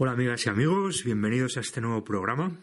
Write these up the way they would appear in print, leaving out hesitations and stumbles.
Hola amigas y amigos, bienvenidos a este nuevo programa.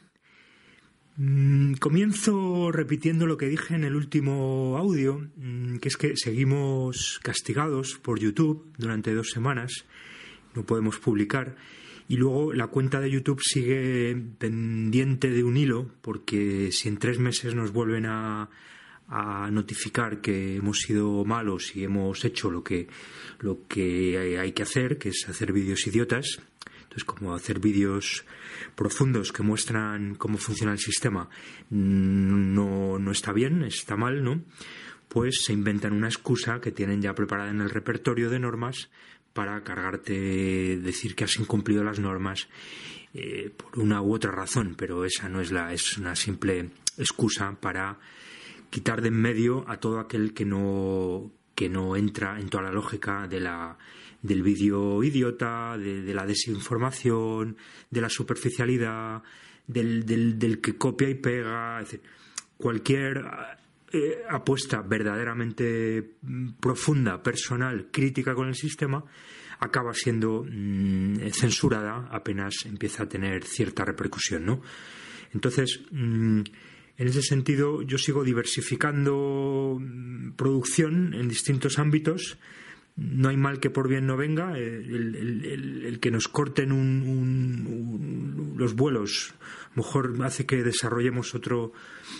Comienzo repitiendo lo que dije en el último audio, que es que seguimos castigados por YouTube durante 2 semanas, no podemos publicar, y luego la cuenta de YouTube sigue pendiente de un hilo, porque si en 3 meses nos vuelven a notificar que hemos sido malos y hemos hecho lo que hay que hacer, que es hacer vídeos idiotas. Entonces, como hacer vídeos profundos que muestran cómo funciona el sistema no está bien, está mal, ¿no? Pues se inventan una excusa que tienen ya preparada en el repertorio de normas para cargarte, decir que has incumplido las normas por una u otra razón, pero esa no es una simple excusa para quitar de en medio a todo aquel que no entra en toda la lógica del vídeo idiota, de la desinformación, de la superficialidad, del que copia y pega. Es decir, cualquier apuesta verdaderamente profunda, personal, crítica con el sistema acaba siendo censurada apenas empieza a tener cierta repercusión, ¿no? Entonces, en ese sentido, yo sigo diversificando producción en distintos ámbitos. No hay mal que por bien no venga. El que nos corten los vuelos mejor hace que desarrollemos otro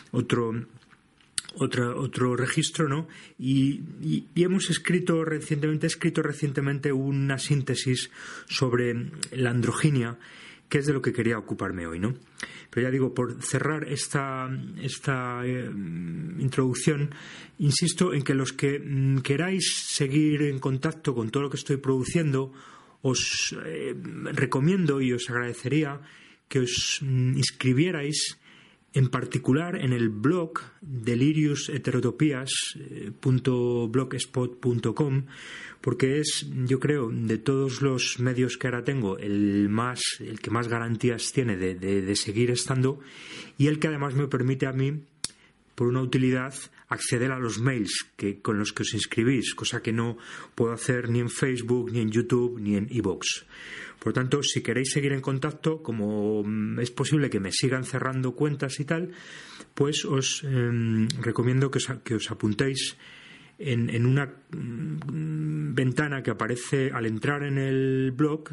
registro, ¿no? Y hemos escrito recientemente una síntesis sobre la androginia, que es de lo que quería ocuparme hoy, ¿no? Pero ya digo, por cerrar esta introducción, insisto en que los que queráis seguir en contacto con todo lo que estoy produciendo, os recomiendo y os agradecería que os inscribierais en particular en el blog deliriusheterotopías.blogspot.com, porque es, yo creo, de todos los medios que ahora tengo, el que más garantías tiene de seguir estando, y el que además me permite a mí, por una utilidad, acceder a los mails con los que os inscribís, cosa que no puedo hacer ni en Facebook, ni en YouTube, ni en iVoox. Por lo tanto, si queréis seguir en contacto, como es posible que me sigan cerrando cuentas y tal, pues os recomiendo que os apuntéis en una ventana que aparece al entrar en el blog,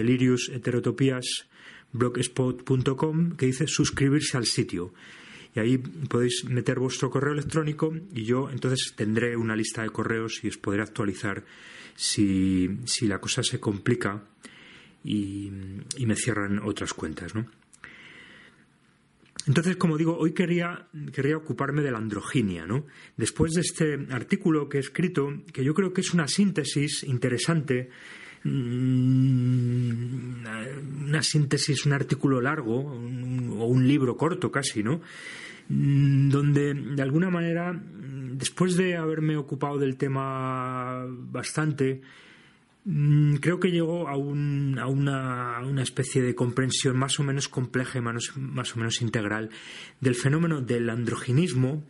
deliriusheterotopías.blogspot.com, que dice suscribirse al sitio. Y ahí podéis meter vuestro correo electrónico y yo entonces tendré una lista de correos y os podré actualizar si la cosa se complica y me cierran otras cuentas, ¿no? Entonces, como digo, hoy quería ocuparme de la androginia, ¿no? Después de este artículo que he escrito, que yo creo que es una síntesis interesante, un artículo largo o un libro corto casi, ¿no? Donde de alguna manera, después de haberme ocupado del tema bastante, creo que llego a una especie de comprensión más o menos compleja y más o menos integral del fenómeno del androginismo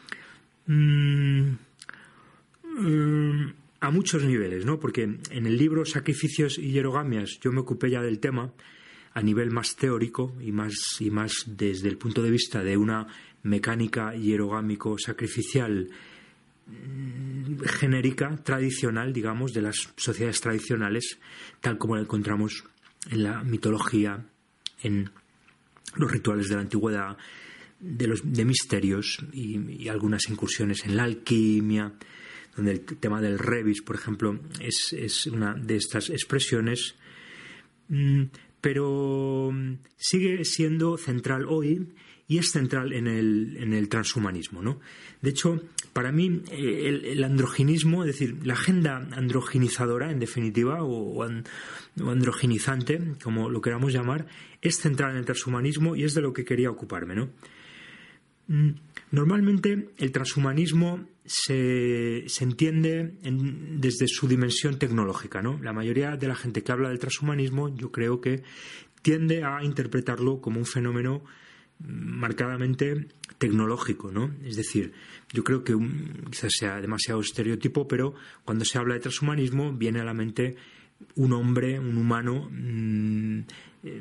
a muchos niveles, ¿no? Porque en el libro Sacrificios y hierogamias yo me ocupé ya del tema a nivel más teórico y más desde el punto de vista de una mecánica hierogámico-sacrificial genérica, tradicional, digamos, de las sociedades tradicionales, tal como la encontramos en la mitología, en los rituales de la antigüedad, de misterios y algunas incursiones en la alquimia, donde el tema del rebis, por ejemplo, es una de estas expresiones, pero sigue siendo central hoy y es central en el transhumanismo, ¿no? De hecho, para mí el androginismo, es decir, la agenda androginizadora, en definitiva, o androginizante, como lo queramos llamar, es central en el transhumanismo y es de lo que quería ocuparme, ¿no? Normalmente el transhumanismo se entiende desde su dimensión tecnológica, ¿no? La mayoría de la gente que habla del transhumanismo, yo creo que tiende a interpretarlo como un fenómeno marcadamente tecnológico, ¿no? Es decir, yo creo que quizás sea demasiado estereotipo, pero cuando se habla de transhumanismo viene a la mente un hombre, un humano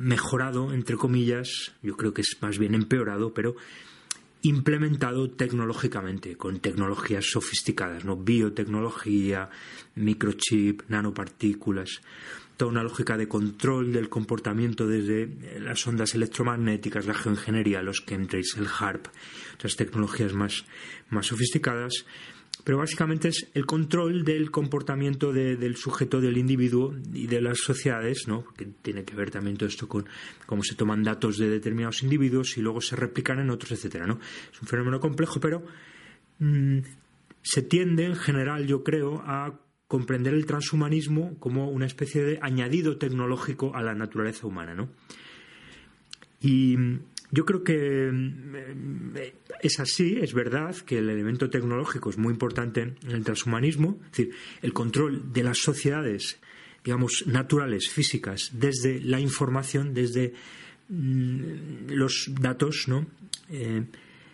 mejorado, entre comillas, yo creo que es más bien empeorado, pero implementado tecnológicamente, con tecnologías sofisticadas, ¿no? Biotecnología, microchip, nanopartículas, toda una lógica de control del comportamiento desde las ondas electromagnéticas, la geoingeniería, los chemtrails, el HARP, otras tecnologías más sofisticadas. Pero básicamente es el control del comportamiento del sujeto, del individuo y de las sociedades, ¿no? Porque tiene que ver también todo esto con cómo se toman datos de determinados individuos y luego se replican en otros, etcétera, ¿no? Es un fenómeno complejo, pero se tiende en general, yo creo, a comprender el transhumanismo como una especie de añadido tecnológico a la naturaleza humana, ¿no? Y yo creo que es así, es verdad que el elemento tecnológico es muy importante en el transhumanismo, es decir, el control de las sociedades, digamos, naturales, físicas, desde la información, desde los datos, ¿no? En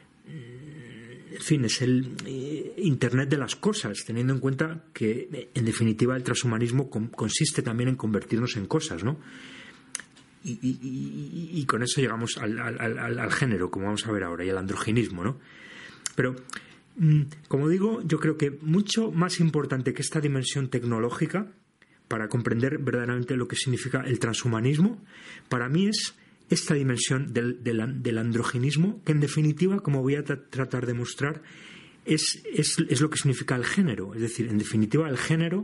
fin, es el Internet de las cosas, teniendo en cuenta que, en definitiva, el transhumanismo consiste también en convertirnos en cosas, ¿no? Y con eso llegamos al género, como vamos a ver ahora, y al androginismo, ¿no? Pero, como digo, yo creo que mucho más importante que esta dimensión tecnológica para comprender verdaderamente lo que significa el transhumanismo, para mí es esta dimensión del androginismo, que en definitiva, como voy a tratar de mostrar, es lo que significa el género. Es decir, en definitiva, el género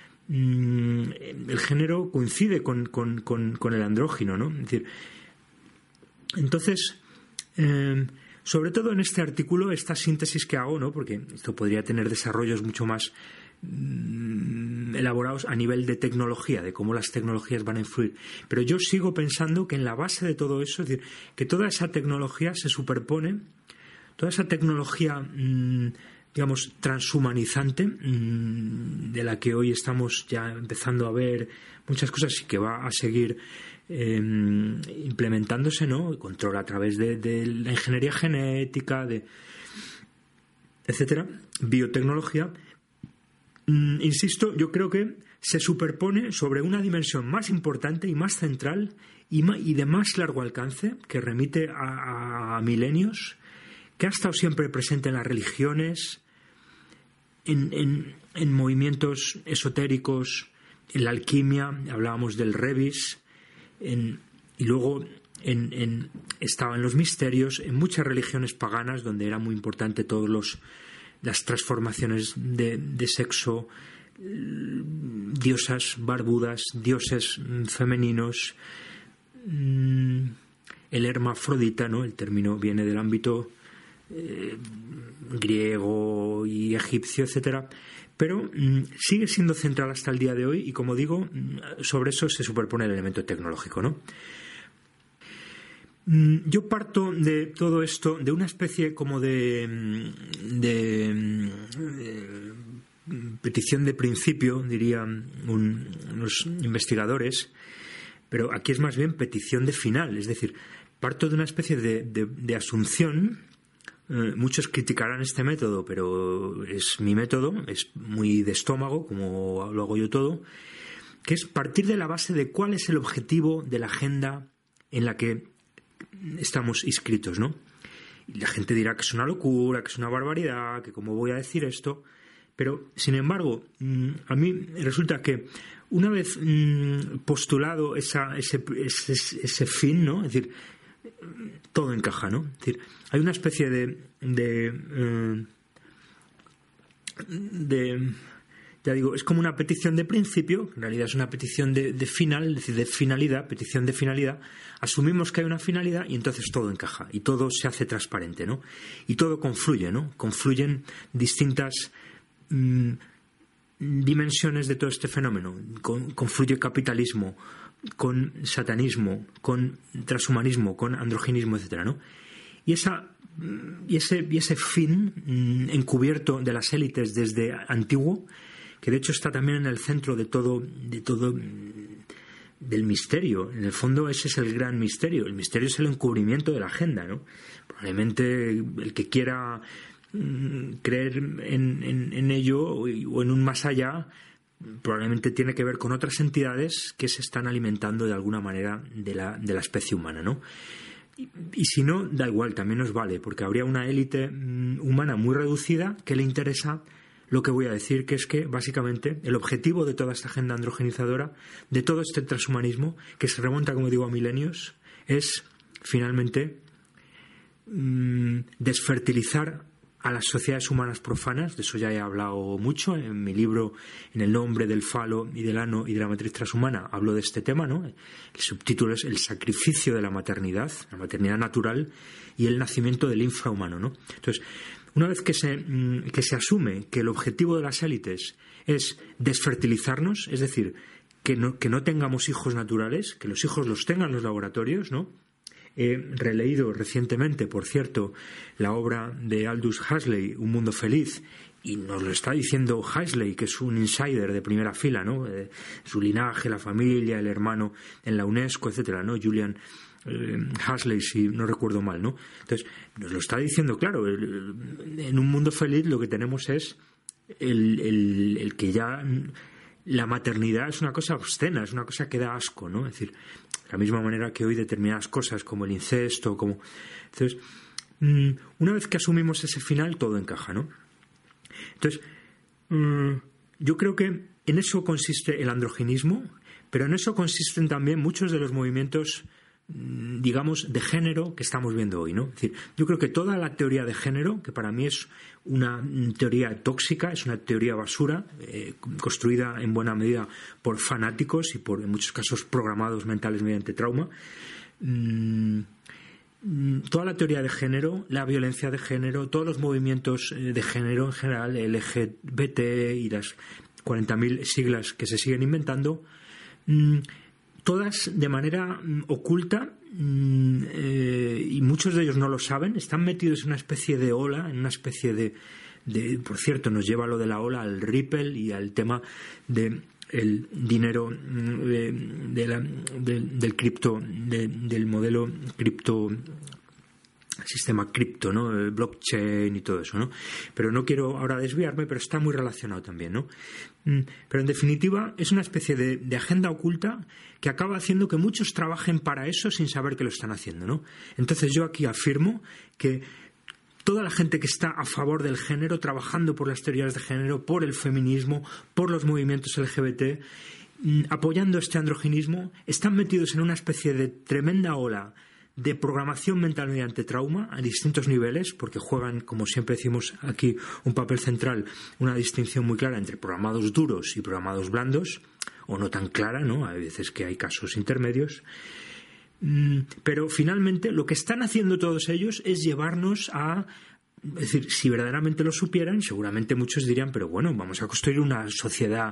coincide con el andrógino, ¿no? Es decir, entonces, sobre todo en este artículo, esta síntesis que hago, ¿no? Porque esto podría tener desarrollos mucho más elaborados a nivel de tecnología, de cómo las tecnologías van a influir. Pero yo sigo pensando que en la base de todo eso, es decir, que toda esa tecnología se superpone, toda esa tecnología digamos, transhumanizante, de la que hoy estamos ya empezando a ver muchas cosas y que va a seguir implementándose, ¿no? Control a través de la ingeniería genética, etcétera, biotecnología. Insisto, yo creo que se superpone sobre una dimensión más importante y más central y de más largo alcance, que remite a milenios, que ha estado siempre presente en las religiones, en movimientos esotéricos, en la alquimia, hablábamos del Rebis, y luego estaba en los misterios, en muchas religiones paganas, donde era muy importante todas las transformaciones de sexo, diosas barbudas, dioses femeninos, el hermafrodita, ¿no? El término viene del ámbito griego y egipcio, etcétera, pero sigue siendo central hasta el día de hoy y, como digo, sobre eso se superpone el elemento tecnológico, ¿no? Yo parto de todo esto de una especie como de petición de principio, dirían unos investigadores, pero aquí es más bien petición de final, es decir, parto de una especie de asunción. Muchos criticarán este método, pero es mi método, es muy de estómago, como lo hago yo todo, que es partir de la base de cuál es el objetivo de la agenda en la que estamos inscritos, ¿no? Y la gente dirá que es una locura, que es una barbaridad, que cómo voy a decir esto, pero sin embargo, a mí resulta que una vez postulado ese fin, ¿no? Es decir, todo encaja, ¿no? Es decir, hay una especie ya digo, es como una petición de principio, que en realidad es una petición de final, es decir, de finalidad, petición de finalidad. Asumimos que hay una finalidad y entonces todo encaja y todo se hace transparente, ¿no? Y todo confluye, ¿no? Confluyen distintas dimensiones de todo este fenómeno. Confluye capitalismo con satanismo, con transhumanismo, con androginismo, etcétera, ¿no? Y ese fin encubierto de las élites desde antiguo, que de hecho está también en el centro de todo del misterio. En el fondo ese es el gran misterio. El misterio es el encubrimiento de la agenda, ¿no? Probablemente el que quiera creer en ello o en un más allá probablemente tiene que ver con otras entidades que se están alimentando de alguna manera de la especie humana, ¿no? Y si no, da igual, también nos vale, porque habría una élite humana muy reducida que le interesa lo que voy a decir, que es que básicamente el objetivo de toda esta agenda androgenizadora, de todo este transhumanismo, que se remonta, como digo, a milenios, es finalmente desfertilizar a las sociedades humanas profanas. De eso ya he hablado mucho en mi libro En el nombre del falo y del ano y de la matriz transhumana. Hablo de este tema, ¿no? El subtítulo es El sacrificio de la maternidad natural y el nacimiento del infrahumano, ¿no? Entonces, una vez que se asume que el objetivo de las élites es desfertilizarnos, es decir, que no tengamos hijos naturales, que los hijos los tengan los laboratorios, ¿no? He releído recientemente, por cierto, la obra de Aldous Huxley, Un mundo feliz, y nos lo está diciendo Huxley, que es un insider de primera fila, ¿no? Su linaje, la familia, el hermano en la UNESCO, etcétera, ¿no? Julian Huxley, si no recuerdo mal, ¿no? Entonces, nos lo está diciendo claro. En Un mundo feliz lo que tenemos es el que ya la maternidad es una cosa obscena, es una cosa que da asco, ¿no? Es decir, de la misma manera que hoy determinadas cosas como el incesto, como... Entonces, una vez que asumimos ese final, todo encaja, ¿no? Entonces, yo creo que en eso consiste el androginismo, pero en eso consisten también muchos de los movimientos, digamos, de género que estamos viendo hoy, ¿no? Es decir, yo creo que toda la teoría de género, que para mí es una teoría tóxica, es una teoría basura, construida en buena medida por fanáticos y por, en muchos casos, programados mentales mediante trauma. Toda la teoría de género, la violencia de género, todos los movimientos de género en general, LGBT y las 40.000 siglas que se siguen inventando, todas de manera oculta, y muchos de ellos no lo saben, están metidos en una especie de ola, en una especie de por cierto, nos lleva lo de la ola al Ripple y al tema de el dinero del cripto, del modelo cripto, sistema cripto, ¿no? El blockchain y todo eso, ¿no? Pero no quiero ahora desviarme, pero está muy relacionado también, ¿no? Pero en definitiva es una especie de agenda oculta que acaba haciendo que muchos trabajen para eso sin saber que lo están haciendo, ¿no? Entonces yo aquí afirmo que toda la gente que está a favor del género, trabajando por las teorías de género, por el feminismo, por los movimientos LGBT, apoyando este androginismo, están metidos en una especie de tremenda ola de programación mental mediante trauma a distintos niveles, porque juegan, como siempre decimos aquí, un papel central, una distinción muy clara entre programados duros y programados blandos, o no tan clara, ¿no? Hay veces que hay casos intermedios. Pero finalmente lo que están haciendo todos ellos es llevarnos a... Es decir, si verdaderamente lo supieran, seguramente muchos dirían, pero bueno, vamos a construir una sociedad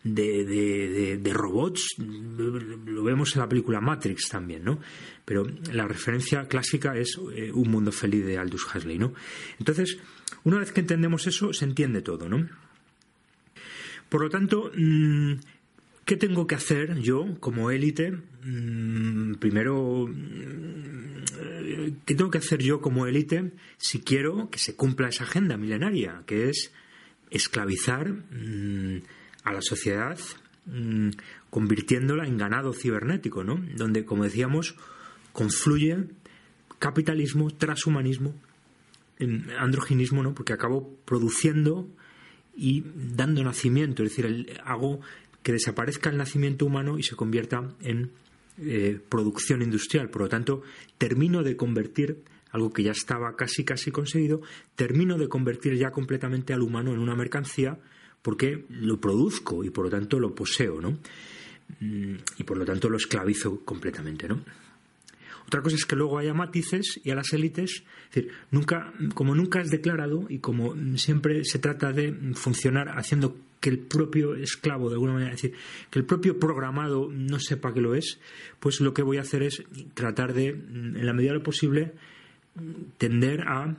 de robots. Lo vemos en la película Matrix también, ¿no? Pero la referencia clásica es Un mundo feliz de Aldous Huxley, ¿no? Entonces, una vez que entendemos eso, se entiende todo, ¿no? Por lo tanto, ¿qué tengo que hacer yo como élite? Primero, ¿qué tengo que hacer yo como élite si quiero que se cumpla esa agenda milenaria, que es esclavizar a la sociedad, convirtiéndola en ganado cibernético, ¿no? Donde, como decíamos, confluye capitalismo, transhumanismo, androginismo, ¿no? Porque acabo produciendo y dando nacimiento, es decir, hago que desaparezca el nacimiento humano y se convierta en producción industrial. Por lo tanto, termino de convertir algo que ya estaba casi conseguido, termino de convertir ya completamente al humano en una mercancía porque lo produzco y por lo tanto lo poseo, ¿no? Y por lo tanto lo esclavizo completamente, ¿no? Otra cosa es que luego haya matices y a las élites, es decir, como nunca es declarado y como siempre se trata de funcionar haciendo que el propio esclavo, de alguna manera, es decir, que el propio programado no sepa que lo es, pues lo que voy a hacer es tratar de, en la medida de lo posible, tender a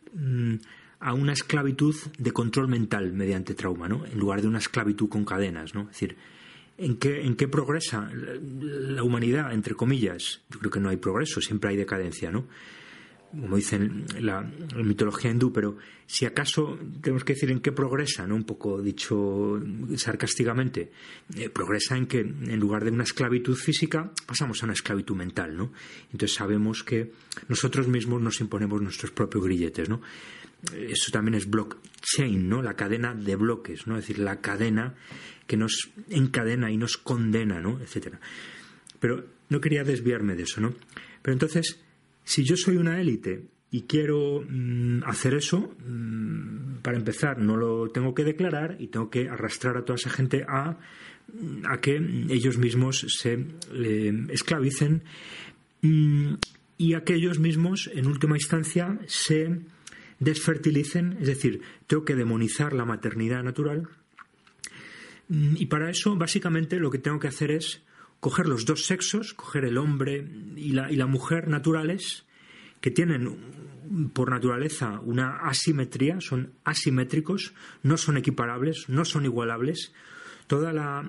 una esclavitud de control mental mediante trauma, ¿no? En lugar de una esclavitud con cadenas, ¿no? Es decir, ¿en qué progresa la humanidad, entre comillas? Yo creo que no hay progreso, siempre hay decadencia, ¿no? como dicen la mitología hindú, pero si acaso tenemos que decir en qué progresa, ¿no? Un poco dicho sarcásticamente, progresa en que en lugar de una esclavitud física pasamos a una esclavitud mental, ¿no? Entonces sabemos que nosotros mismos nos imponemos nuestros propios grilletes, ¿no? Eso también es blockchain, ¿no? La cadena de bloques, ¿no? Es decir, la cadena que nos encadena y nos condena, ¿no? Etcétera. Pero no quería desviarme de eso, ¿no? Pero entonces, si yo soy una élite y quiero hacer eso, para empezar, no lo tengo que declarar y tengo que arrastrar a toda esa gente a que ellos mismos se esclavicen y a que ellos mismos, en última instancia, se desfertilicen. Es decir, tengo que demonizar la maternidad natural y para eso, básicamente, lo que tengo que hacer es coger los dos sexos, coger el hombre y la mujer naturales, que tienen por naturaleza una asimetría, son asimétricos, no son equiparables, no son igualables. Toda la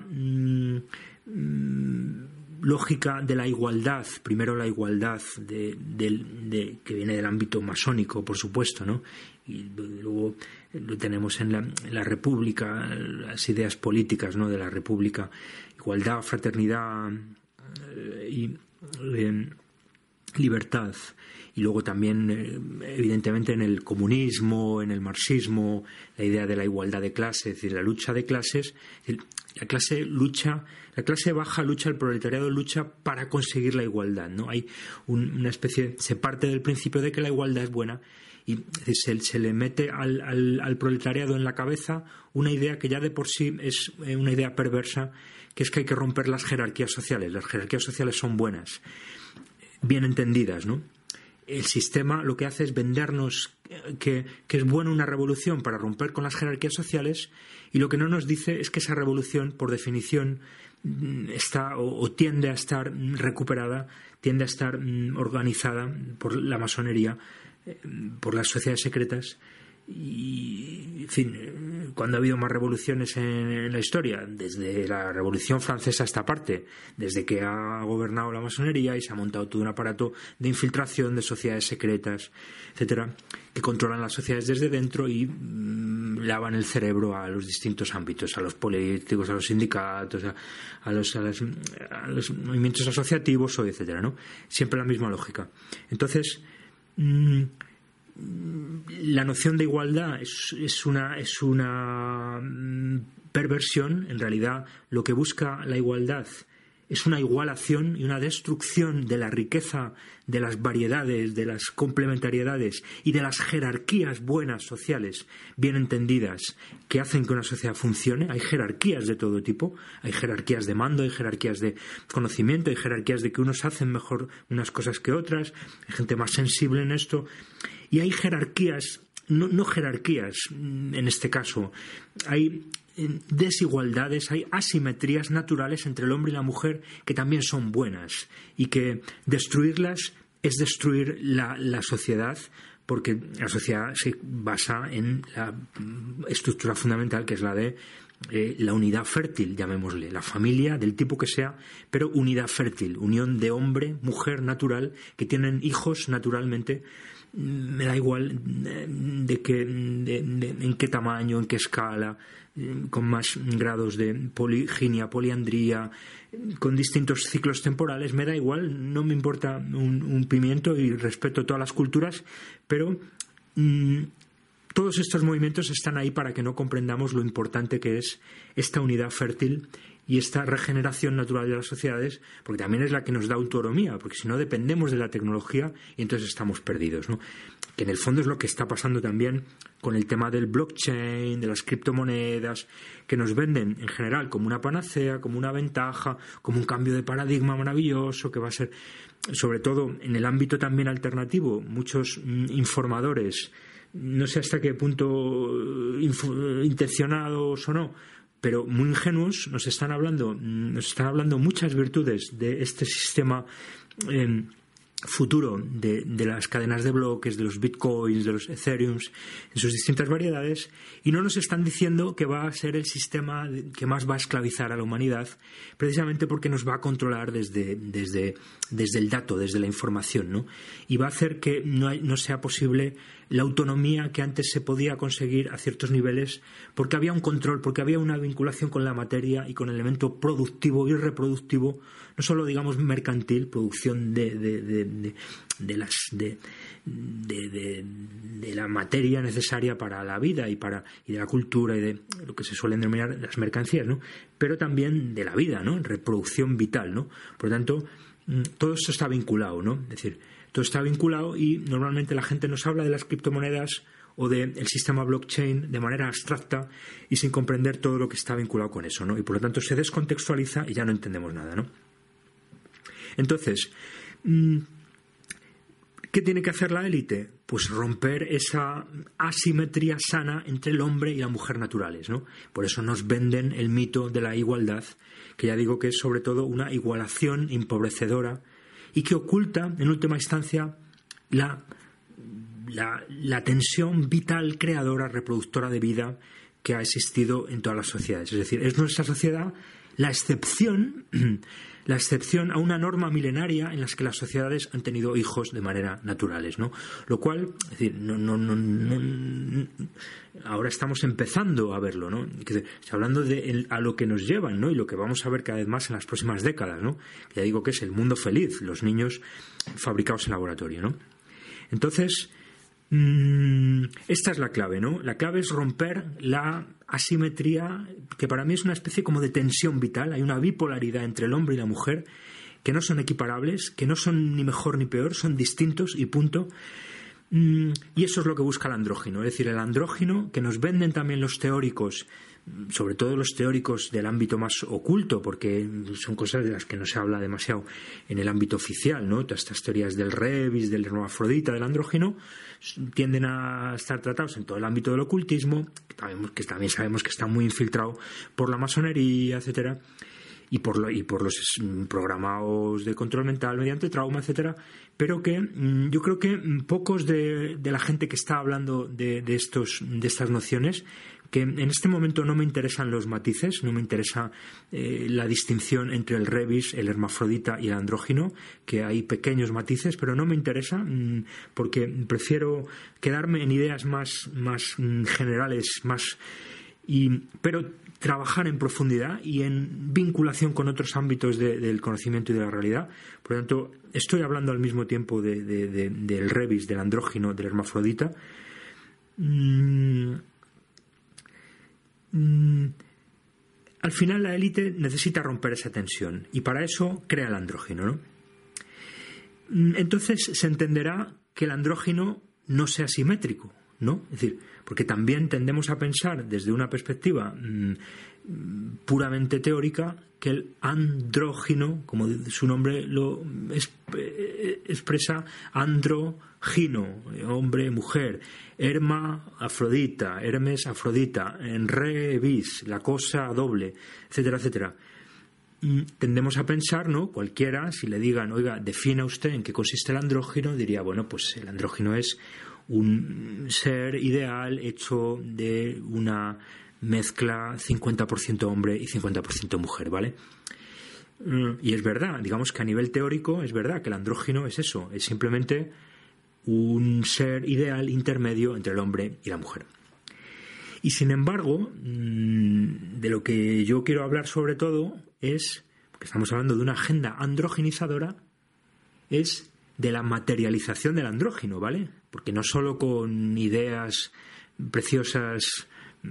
lógica de la igualdad, primero la igualdad que viene del ámbito masónico, por supuesto, ¿no? Y luego lo tenemos en la República, las ideas políticas, ¿no? De la República, igualdad, fraternidad y libertad. Y luego también, evidentemente, en el comunismo, en el marxismo, la idea de la igualdad de clases, es decir, la lucha de clases. La clase baja lucha, el proletariado lucha para conseguir la igualdad, ¿no? Hay una especie, se parte del principio de que la igualdad es buena y se le mete al proletariado en la cabeza una idea que ya de por sí es una idea perversa, que es que hay que romper las jerarquías sociales. Las jerarquías sociales son buenas, bien entendidas, ¿no? El sistema lo que hace es vendernos que es bueno una revolución para romper con las jerarquías sociales, y lo que no nos dice es que esa revolución, por definición, está o tiende a estar recuperada, tiende a estar organizada por la masonería, por las sociedades secretas. Y, en fin, cuando ha habido más revoluciones en la historia, desde la Revolución Francesa a esta parte, desde que ha gobernado la masonería y se ha montado todo un aparato de infiltración de sociedades secretas, etcétera, que controlan las sociedades desde dentro y lavan el cerebro a los distintos ámbitos, a los políticos, a los sindicatos, a los movimientos asociativos, etcétera, ¿no? Siempre la misma lógica. Entonces, la noción de igualdad es una perversión. En realidad, lo que busca la igualdad es una igualación y una destrucción de la riqueza, de las variedades, de las complementariedades y de las jerarquías buenas sociales, bien entendidas, que hacen que una sociedad funcione. Hay jerarquías de todo tipo, hay jerarquías de mando, hay jerarquías de conocimiento, hay jerarquías de que unos hacen mejor unas cosas que otras, hay gente más sensible en esto, y hay jerarquías, no jerarquías en este caso, hay desigualdades, hay asimetrías naturales entre el hombre y la mujer que también son buenas, y que destruirlas es destruir la sociedad, porque la sociedad se basa en la estructura fundamental, que es la de la unidad fértil, llamémosle, la familia del tipo que sea, pero unidad fértil, unión de hombre, mujer natural, que tienen hijos naturalmente. Me da igual en qué tamaño, en qué escala, con más grados de poliginia, poliandría, con distintos ciclos temporales, me da igual, no me importa un pimiento y respeto todas las culturas, pero todos estos movimientos están ahí para que no comprendamos lo importante que es esta unidad fértil y esta regeneración natural de las sociedades, porque también es la que nos da autonomía, porque si no dependemos de la tecnología y entonces estamos perdidos, ¿no? Que en el fondo es lo que está pasando también con el tema del blockchain, de las criptomonedas, que nos venden en general como una panacea, como una ventaja, como un cambio de paradigma maravilloso, que va a ser, sobre todo en el ámbito también alternativo, muchos informadores, no sé hasta qué punto intencionados o no, pero muy ingenuos, nos están hablando muchas virtudes de este sistema futuro de las cadenas de bloques, de los bitcoins, de los ethereums, en sus distintas variedades, y no nos están diciendo que va a ser el sistema que más va a esclavizar a la humanidad, precisamente porque nos va a controlar desde el dato, desde la información, ¿no? Y va a hacer que no sea posible la autonomía que antes se podía conseguir a ciertos niveles, porque había un control, porque había una vinculación con la materia y con el elemento productivo y reproductivo, no solo, digamos, mercantil, producción de la materia necesaria para la vida y de la cultura y de lo que se suelen denominar las mercancías, ¿no? Pero también de la vida, ¿no? Reproducción vital, ¿no? Por lo tanto, todo esto está vinculado, ¿no? Es decir, todo está vinculado, y normalmente la gente nos habla de las criptomonedas o del sistema blockchain de manera abstracta y sin comprender todo lo que está vinculado con eso, ¿no? Y por lo tanto se descontextualiza y ya no entendemos nada, ¿no? Entonces, ¿qué tiene que hacer la élite? Pues romper esa asimetría sana entre el hombre y la mujer naturales, ¿no? Por eso nos venden el mito de la igualdad, que ya digo que es sobre todo una igualación empobrecedora y que oculta, en última instancia, la tensión vital, creadora, reproductora de vida que ha existido en todas las sociedades. Es decir, es nuestra sociedad la excepción a una norma milenaria en las que las sociedades han tenido hijos de manera naturales, ¿no? Lo cual, es decir, ahora estamos empezando a verlo, ¿no? Hablando de a lo que nos llevan, ¿no? Y lo que vamos a ver cada vez más en las próximas décadas, ¿no? Ya digo que es el mundo feliz, los niños fabricados en laboratorio, ¿no? Entonces, esta es la clave, ¿no? La clave es romper la asimetría, que para mí es una especie como de tensión vital. Hay una bipolaridad entre el hombre y la mujer que no son equiparables, que no son ni mejor ni peor, son distintos y punto. Y eso es lo que busca el andrógino, es decir, el andrógino que nos venden también los teóricos, sobre todo los teóricos del ámbito más oculto, porque son cosas de las que no se habla demasiado en el ámbito oficial, ¿no? Todas estas teorías del rebis, del hermafrodita, del andrógino, tienden a estar tratados en todo el ámbito del ocultismo, que también sabemos que está muy infiltrado por la masonería, etcétera, y por los programados de control mental mediante trauma, etcétera, pero que yo creo que pocos de la gente que está hablando de estas nociones, que en este momento no me interesan los matices, no me interesa la distinción entre el rebis, el hermafrodita y el andrógino, que hay pequeños matices, pero no me interesa, porque prefiero quedarme en ideas más generales, pero trabajar en profundidad y en vinculación con otros ámbitos del conocimiento y de la realidad. Por lo tanto, estoy hablando al mismo tiempo del rebis, del andrógino, del hermafrodita. Al final la élite necesita romper esa tensión y para eso crea el andrógino, ¿no? Entonces se entenderá que el andrógino no sea simétrico, ¿no? Es decir, porque también tendemos a pensar desde una perspectiva puramente teórica que el andrógino, como su nombre lo expresa, andrógino, hombre, mujer, Herma, Afrodita, Hermes, Afrodita, en rebis, la cosa doble, etcétera, etcétera. Tendemos a pensar, ¿no? Cualquiera, si le digan, oiga, defina usted en qué consiste el andrógino, diría, bueno, pues el andrógino es un ser ideal hecho de una mezcla 50% hombre y 50% mujer, ¿vale? Y es verdad, digamos que a nivel teórico es verdad que el andrógino es eso, es simplemente un ser ideal intermedio entre el hombre y la mujer. Y sin embargo, de lo que yo quiero hablar sobre todo es, porque estamos hablando de una agenda androginizadora, es de la materialización del andrógino, ¿vale? Porque no solo con ideas preciosas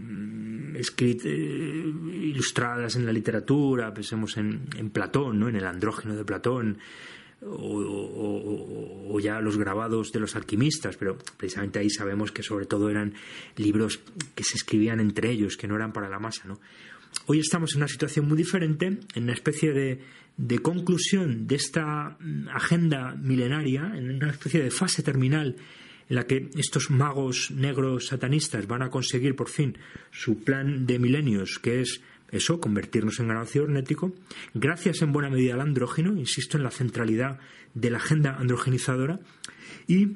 ilustradas en la literatura, pensemos en Platón, ¿no? En el andrógino de Platón, o ya los grabados de los alquimistas, pero precisamente ahí sabemos que sobre todo eran libros que se escribían entre ellos, que no eran para la masa, ¿no? Hoy estamos en una situación muy diferente, en una especie de conclusión de esta agenda milenaria, en una especie de fase terminal en la que estos magos negros satanistas van a conseguir por fin su plan de milenios, que es eso, convertirnos en ganado cibernético, gracias en buena medida al andrógeno, insisto en la centralidad de la agenda androgenizadora, y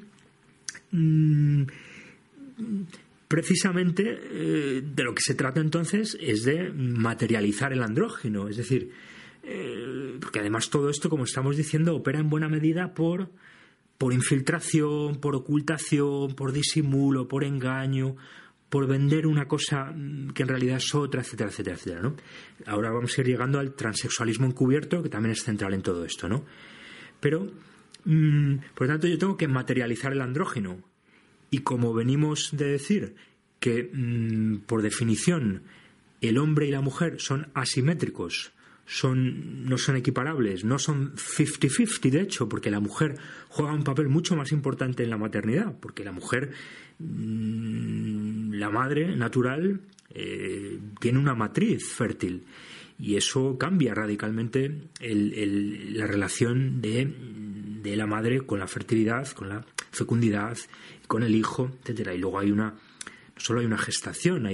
precisamente de lo que se trata entonces es de materializar el andrógeno, es decir, porque además todo esto, como estamos diciendo, opera en buena medida por infiltración, por ocultación, por disimulo, por engaño, por vender una cosa que en realidad es otra, etcétera, etcétera, etcétera, ¿no? Ahora vamos a ir llegando al transexualismo encubierto, que también es central en todo esto, ¿no? Pero, por lo tanto, yo tengo que materializar el andrógeno. Y como venimos de decir que, por definición, el hombre y la mujer son asimétricos, no son equiparables, no son 50-50, de hecho, porque la mujer juega un papel mucho más importante en la maternidad, porque la mujer, la madre natural, tiene una matriz fértil, y eso cambia radicalmente la relación de la madre con la fertilidad, con la fecundidad, con el hijo, etcétera. Y luego no solo hay una gestación,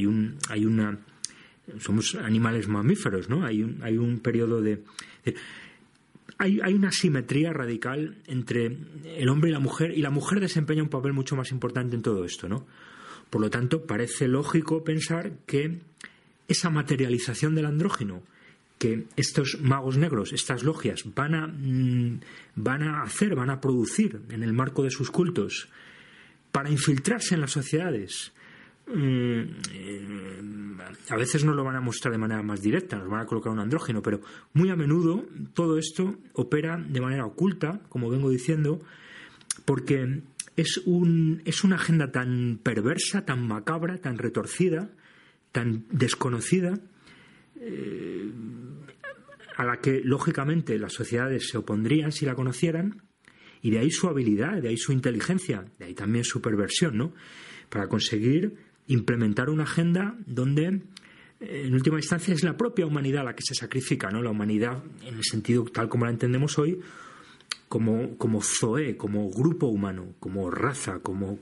somos animales mamíferos, ¿no? Hay un periodo hay una simetría radical entre el hombre y la mujer desempeña un papel mucho más importante en todo esto, ¿no? Por lo tanto, parece lógico pensar que esa materialización del andrógeno que estos magos negros, estas logias, van a producir en el marco de sus cultos para infiltrarse en las sociedades. A veces no lo van a mostrar de manera más directa, nos van a colocar un andrógeno, pero muy a menudo todo esto opera de manera oculta, como vengo diciendo, porque es una agenda tan perversa, tan macabra, tan retorcida, tan desconocida, a la que lógicamente las sociedades se opondrían si la conocieran, y de ahí su habilidad, de ahí su inteligencia, de ahí también su perversión, ¿no? Para conseguir implementar una agenda donde en última instancia es la propia humanidad la que se sacrifica, ¿no? La humanidad en el sentido tal como la entendemos hoy, como zoé, como grupo humano, como raza, como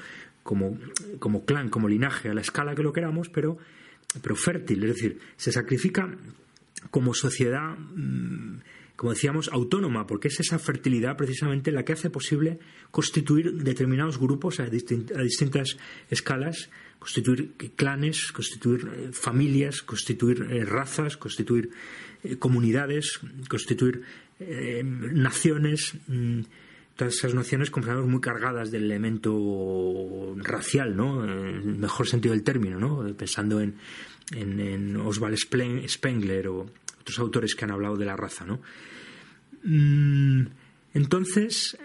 clan, como linaje, a la escala que lo queramos, pero fértil, es decir, se sacrifica como sociedad, como decíamos, autónoma, porque es esa fertilidad precisamente la que hace posible constituir determinados grupos a distintas escalas, constituir clanes, constituir familias, constituir razas, constituir comunidades, constituir naciones, todas esas nociones, como muy cargadas del elemento racial, ¿no? En el mejor sentido del término, ¿no? Pensando en Oswald Spengler o otros autores que han hablado de la raza, ¿no? Entonces,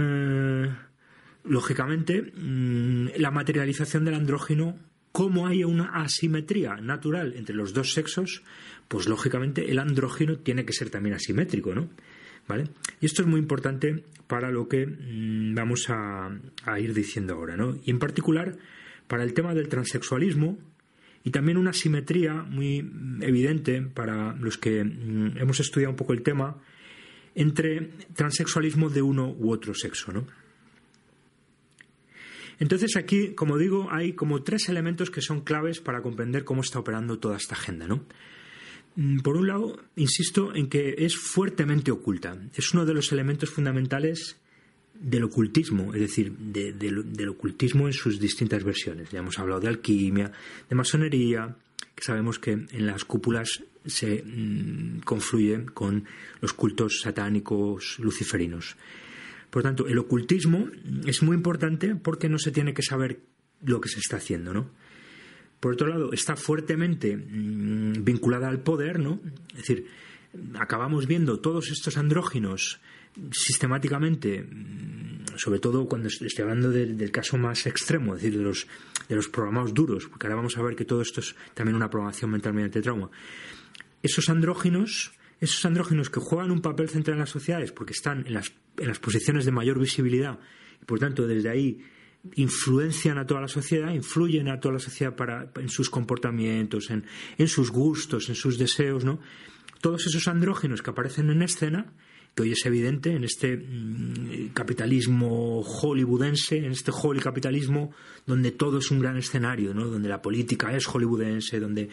lógicamente, la materialización del andrógeno, como hay una asimetría natural entre los dos sexos, pues lógicamente el andrógeno tiene que ser también asimétrico, ¿no? ¿Vale? Y esto es muy importante para lo que vamos a ir diciendo ahora, ¿no? Y en particular para el tema del transexualismo, y también una simetría muy evidente para los que hemos estudiado un poco el tema entre transexualismo de uno u otro sexo, ¿no? Entonces aquí, como digo, hay como tres elementos que son claves para comprender cómo está operando toda esta agenda, ¿no? Por un lado, insisto en que es fuertemente oculta. Es uno de los elementos fundamentales del ocultismo, es decir, del ocultismo en sus distintas versiones. Ya hemos hablado de alquimia, de masonería, que sabemos que en las cúpulas se confluye con los cultos satánicos luciferinos. Por lo tanto, el ocultismo es muy importante porque no se tiene que saber lo que se está haciendo, ¿no? Por otro lado, está fuertemente vinculada al poder, ¿no? Es decir, acabamos viendo todos estos andróginos sistemáticamente, sobre todo cuando estoy hablando del caso más extremo, es decir, de los programados duros, porque ahora vamos a ver que todo esto es también una programación mental mediante trauma. Esos andróginos que juegan un papel central en las sociedades porque están en las posiciones de mayor visibilidad y por tanto desde ahí influencian a toda la sociedad, influyen a toda la sociedad en sus comportamientos, en sus gustos, en sus deseos, ¿no? Todos esos andrógenos que aparecen en escena que hoy es evidente en este capitalismo hollywoodense, en este Holly capitalismo donde todo es un gran escenario, ¿no? Donde la política es hollywoodense, donde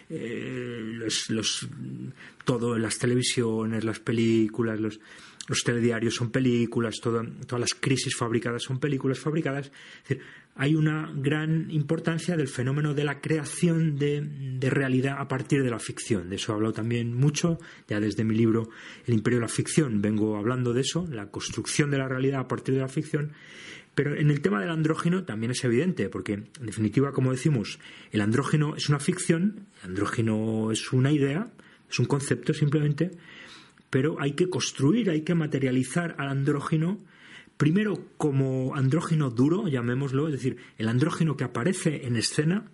todo, las televisiones, las películas, los telediarios son películas, todas las crisis fabricadas son películas fabricadas. Es decir, hay una gran importancia del fenómeno de la creación de realidad a partir de la ficción. De eso he hablado también mucho, ya desde mi libro El imperio de la ficción vengo hablando de eso, la construcción de la realidad a partir de la ficción. Pero en el tema del andrógino también es evidente, porque en definitiva, como decimos, el andrógino es una ficción, el andrógino es una idea, es un concepto simplemente, pero hay que construir, hay que materializar al andrógino primero como andrógino duro, llamémoslo, es decir, el andrógino que aparece en escena,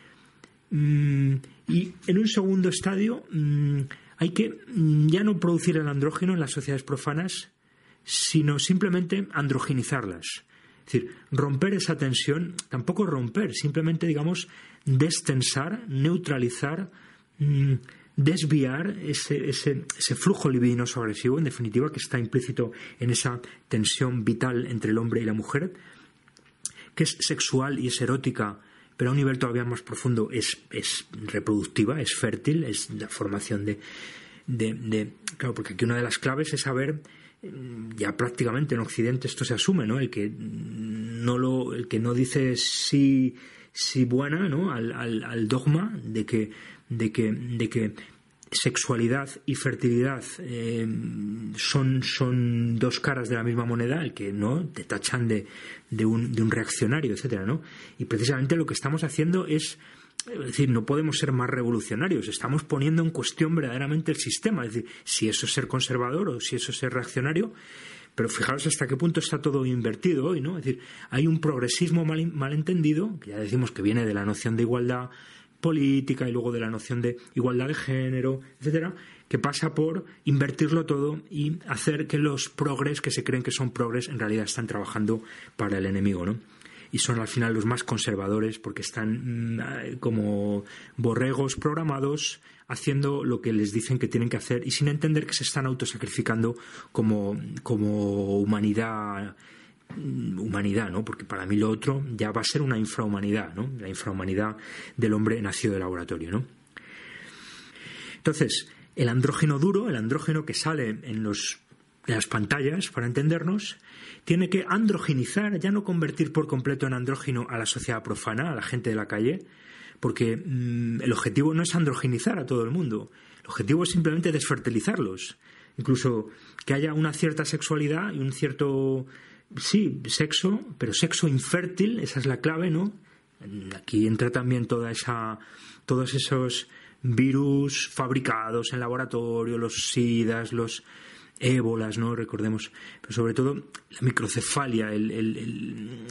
y en un segundo estadio hay que ya no producir el andrógino en las sociedades profanas, sino simplemente androginizarlas. Es decir, romper esa tensión, tampoco romper, simplemente, digamos, destensar, neutralizar, desviar ese flujo libidinoso agresivo, en definitiva, que está implícito en esa tensión vital entre el hombre y la mujer, que es sexual y es erótica, pero a un nivel todavía más profundo es reproductiva, es fértil, es la formación claro, porque aquí una de las claves es saber, ya prácticamente en Occidente esto se asume, ¿no? El que no dice sí buena, ¿no? al dogma de que sexualidad y fertilidad son dos caras de la misma moneda, el que no te tachan de un reaccionario, etcétera, ¿no? Y precisamente lo que estamos haciendo es decir, no podemos ser más revolucionarios, estamos poniendo en cuestión verdaderamente el sistema, es decir, si eso es ser conservador o si eso es ser reaccionario. Pero fijaros hasta qué punto está todo invertido hoy, ¿no? Es decir, hay un progresismo mal entendido, que ya decimos que viene de la noción de igualdad política y luego de la noción de igualdad de género, etcétera, que pasa por invertirlo todo y hacer que los progres que se creen que son progres en realidad están trabajando para el enemigo, ¿no? Y son al final los más conservadores porque están como borregos programados haciendo lo que les dicen que tienen que hacer y sin entender que se están autosacrificando como humanidad, ¿no? Porque para mí lo otro ya va a ser una infrahumanidad, ¿no? La infrahumanidad del hombre nacido de laboratorio, ¿no? Entonces, el andrógeno duro, el andrógeno que sale en las pantallas, para entendernos, tiene que androginizar, ya no convertir por completo en andrógino a la sociedad profana, a la gente de la calle, porque el objetivo no es androginizar a todo el mundo, el objetivo es simplemente desfertilizarlos, incluso que haya una cierta sexualidad y un cierto, sí, sexo, pero sexo infértil, esa es la clave, ¿no? Aquí entra también todos esos virus fabricados en laboratorio, los sidas, los ébolas, ¿no? Recordemos, pero sobre todo la microcefalia, el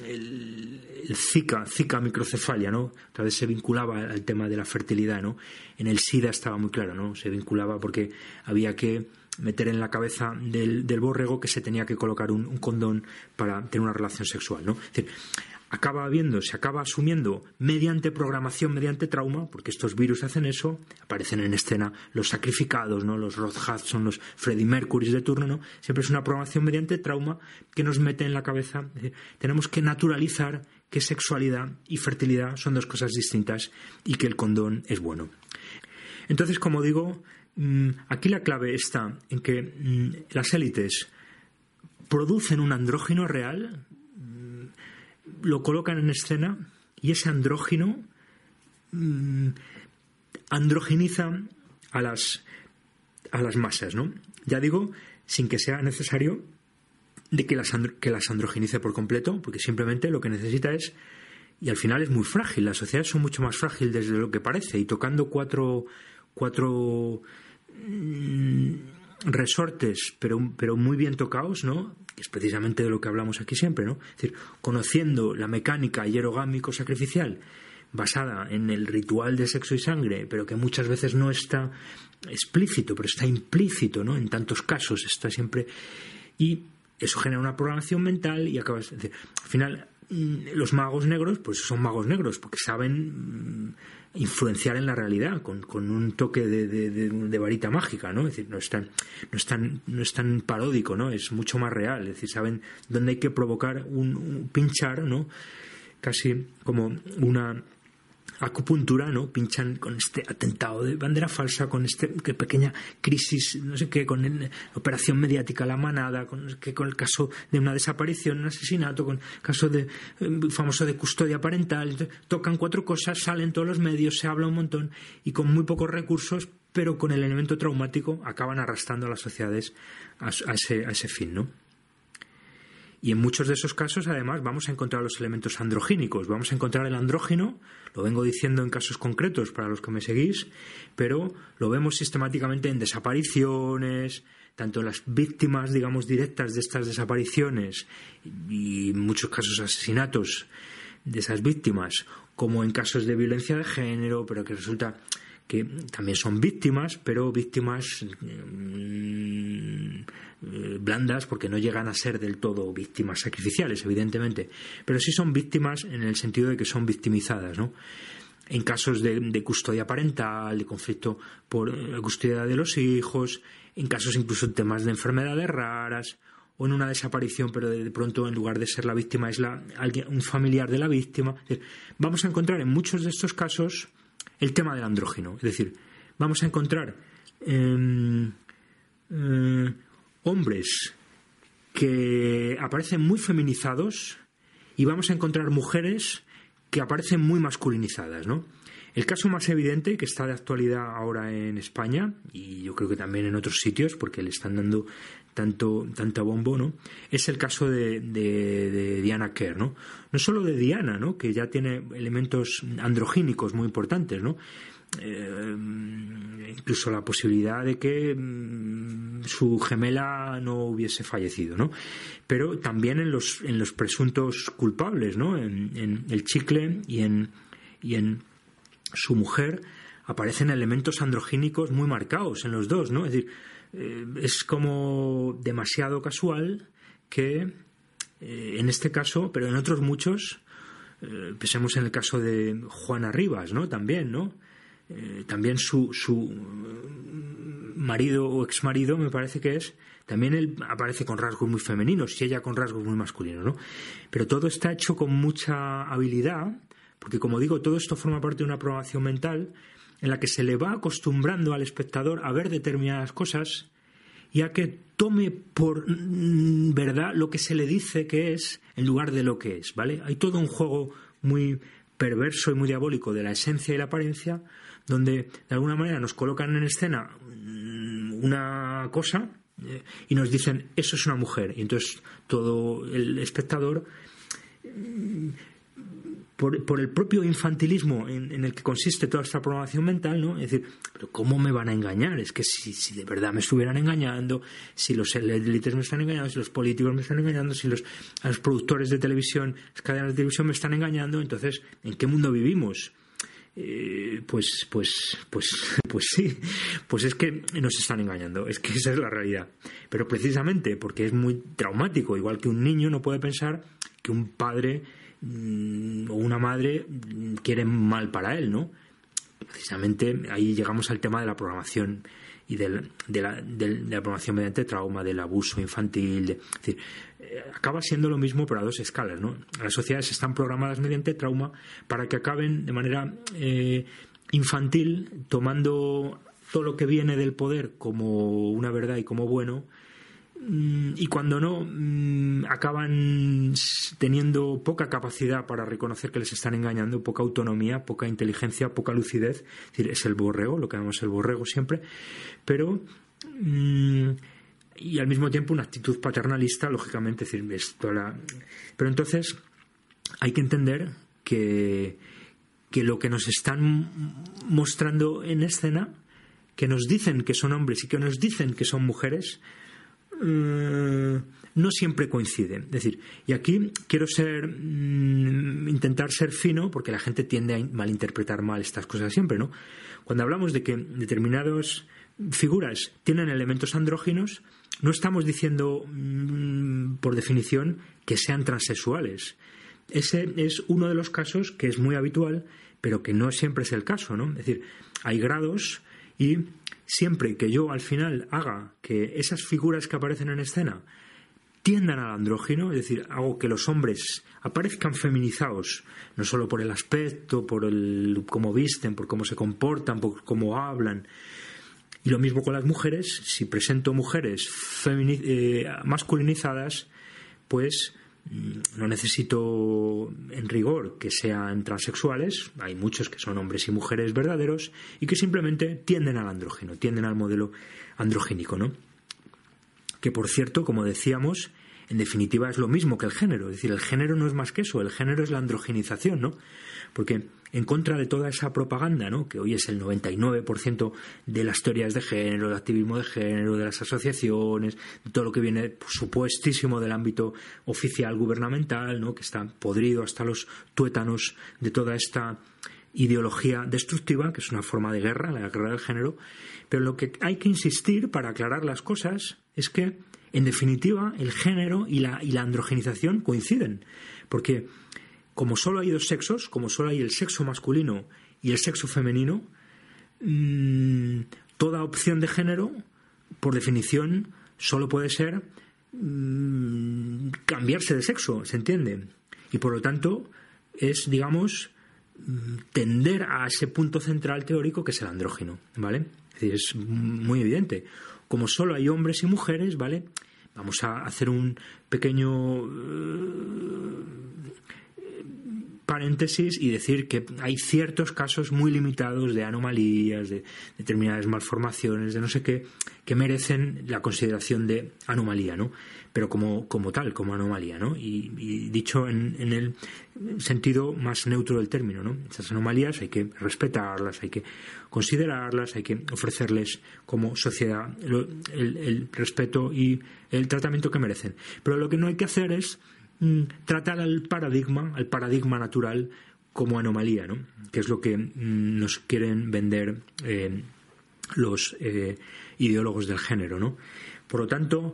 zika microcefalia, ¿no? Otra vez se vinculaba al tema de la fertilidad, ¿no? En el SIDA estaba muy claro, ¿no? Se vinculaba porque había que meter en la cabeza del borrego que se tenía que colocar un condón para tener una relación sexual, ¿no? Es decir, se acaba asumiendo mediante programación, mediante trauma, porque estos virus hacen eso, aparecen en escena los sacrificados, ¿no? Los Rod Hudson, los Freddie Mercury de turno, ¿no? Siempre es una programación mediante trauma que nos mete en la cabeza. Es decir, tenemos que naturalizar que sexualidad y fertilidad son dos cosas distintas y que el condón es bueno. Entonces, como digo, aquí la clave está en que las élites producen un andrógino real, lo colocan en escena y ese andrógino androginiza a las masas, ¿no? Ya digo, sin que sea necesario de que las androginice por completo, porque simplemente lo que necesita es, y al final es muy frágil, las sociedades son mucho más frágiles de lo que parece, y tocando cuatro resortes, pero muy bien tocados, ¿no? Que es precisamente de lo que hablamos aquí siempre, ¿no? Es decir, conociendo la mecánica hierogámico-sacrificial basada en el ritual de sexo y sangre, pero que muchas veces no está explícito, pero está implícito, ¿no? En tantos casos está siempre, y eso genera una programación mental y acabas, es decir, al final los magos negros, pues son magos negros, porque saben influenciar en la realidad con un toque de varita mágica, ¿no? Es decir, no es tan paródico, ¿no? Es mucho más real. Es decir, saben dónde hay que provocar un pinchar, ¿no? Casi como una acupuntura, ¿no? Pinchan con este atentado de bandera falsa, con que pequeña crisis, no sé qué, con la operación mediática La Manada, con el caso de una desaparición, un asesinato, con el caso famoso de custodia parental. Tocan 4 cosas, salen todos los medios, se habla un montón y con muy pocos recursos, pero con el elemento traumático acaban arrastrando a las sociedades a ese fin, ¿no? Y en muchos de esos casos, además, vamos a encontrar los elementos androgínicos. Vamos a encontrar el andrógeno, lo vengo diciendo en casos concretos para los que me seguís, pero lo vemos sistemáticamente en desapariciones, tanto en las víctimas, digamos, directas de estas desapariciones y en muchos casos asesinatos de esas víctimas, como en casos de violencia de género, pero que resulta que también son víctimas, pero víctimas blandas, porque no llegan a ser del todo víctimas sacrificiales, evidentemente, pero sí son víctimas en el sentido de que son victimizadas, ¿no? En casos de custodia parental, de conflicto por la custodia de los hijos, en casos incluso en temas de enfermedades raras, o en una desaparición, pero de pronto en lugar de ser la víctima es un familiar de la víctima. Es decir, vamos a encontrar en muchos de estos casos el tema del andrógeno, es decir, vamos a encontrar hombres que aparecen muy feminizados y vamos a encontrar mujeres que aparecen muy masculinizadas, ¿no? El caso más evidente, que está de actualidad ahora en España, y yo creo que también en otros sitios, porque le están dando tanta bombo, ¿no? Es el caso de Diana Kerr, ¿no? No solo de Diana, ¿no? Que ya tiene elementos androgínicos muy importantes, ¿no? Incluso la posibilidad de que su gemela no hubiese fallecido, ¿no? Pero también en los presuntos culpables, ¿no? En el Chicle y en su mujer aparecen elementos androgínicos muy marcados en los dos, ¿no? Es decir, es como demasiado casual que en este caso, pero en otros muchos, pensemos en el caso de Juana Rivas, ¿no? También, ¿no? También su marido o exmarido, me parece que es, también él aparece con rasgos muy femeninos y ella con rasgos muy masculinos, ¿no? Pero todo está hecho con mucha habilidad, porque, como digo, todo esto forma parte de una programación mental en la que se le va acostumbrando al espectador a ver determinadas cosas y a que tome por verdad lo que se le dice que es en lugar de lo que es, ¿vale? Hay todo un juego muy perverso y muy diabólico de la esencia y la apariencia, donde de alguna manera nos colocan en escena una cosa y nos dicen eso es una mujer, y entonces todo el espectador, por el propio infantilismo en el que consiste toda esta programación mental, ¿no? Es decir, ¿pero cómo me van a engañar? Es que si de verdad me estuvieran engañando, si los élites me están engañando, si los políticos me están engañando, si los productores de televisión, las cadenas de televisión me están engañando, entonces, ¿en qué mundo vivimos? Pues sí, pues es que nos están engañando, es que esa es la realidad. Pero precisamente porque es muy traumático, igual que un niño no puede pensar que un padre o una madre quieren mal para él, ¿no? Precisamente ahí llegamos al tema de la programación y de la programación mediante trauma, del abuso infantil, es decir, acaba siendo lo mismo pero a dos escalas, ¿no? Las sociedades están programadas mediante trauma para que acaben de manera infantil tomando todo lo que viene del poder como una verdad y como bueno, y cuando no, acaban teniendo poca capacidad para reconocer que les están engañando, poca autonomía, poca inteligencia, poca lucidez. Es decir, es el borrego, lo que llamamos el borrego siempre, pero y al mismo tiempo una actitud paternalista, lógicamente. Es decir, pero entonces hay que entender que lo que nos están mostrando en escena, que nos dicen que son hombres y que nos dicen que son mujeres, no siempre coincide. Es decir, y aquí quiero intentar ser fino, porque la gente tiende a malinterpretar mal estas cosas siempre, ¿no? Cuando hablamos de que determinadas figuras tienen elementos andróginos, no estamos diciendo por definición que sean transexuales. ese es uno de los casos que es muy habitual, pero que no siempre es el caso, ¿no? Es decir, hay grados y siempre que yo al final haga que esas figuras que aparecen en escena tiendan al andrógino, es decir, hago que los hombres aparezcan feminizados, no solo por el aspecto, por el cómo visten, por cómo se comportan, por cómo hablan. Y lo mismo con las mujeres, si presento mujeres masculinizadas, pues no necesito en rigor que sean transexuales, hay muchos que son hombres y mujeres verdaderos y que simplemente tienden al andrógino, tienden al modelo androgínico, ¿no? Que por cierto, como decíamos, en definitiva es lo mismo que el género, es decir, el género no es más que eso, el género es la androginización, ¿no? Porque en contra de toda esa propaganda, ¿no?, que hoy es el 99% de las teorías de género, del activismo de género, de las asociaciones, de todo lo que viene supuestísimo del ámbito oficial gubernamental, ¿no?, que está podrido hasta los tuétanos de toda esta ideología destructiva, que es una forma de guerra, la guerra del género. Pero lo que hay que insistir para aclarar las cosas es que, en definitiva, el género y la androginización coinciden, porque como solo hay dos sexos, como solo hay el sexo masculino y el sexo femenino, toda opción de género, por definición, solo puede ser cambiarse de sexo, ¿se entiende? Y por lo tanto es, digamos, tender a ese punto central teórico que es el andrógino, ¿vale? Es decir, es muy evidente. Como solo hay hombres y mujeres, ¿vale? Vamos a hacer un pequeño paréntesis y decir que hay ciertos casos muy limitados de anomalías, de determinadas malformaciones, de no sé qué, que merecen la consideración de anomalía, ¿no? Pero como tal, como anomalía, ¿no? Y dicho en el sentido más neutro del término, ¿no? Esas anomalías hay que respetarlas, hay que considerarlas, hay que ofrecerles como sociedad el respeto y el tratamiento que merecen. Pero lo que no hay que hacer es tratar al paradigma natural como anomalía, ¿no? Que es lo que nos quieren vender los ideólogos del género, ¿no? Por lo tanto,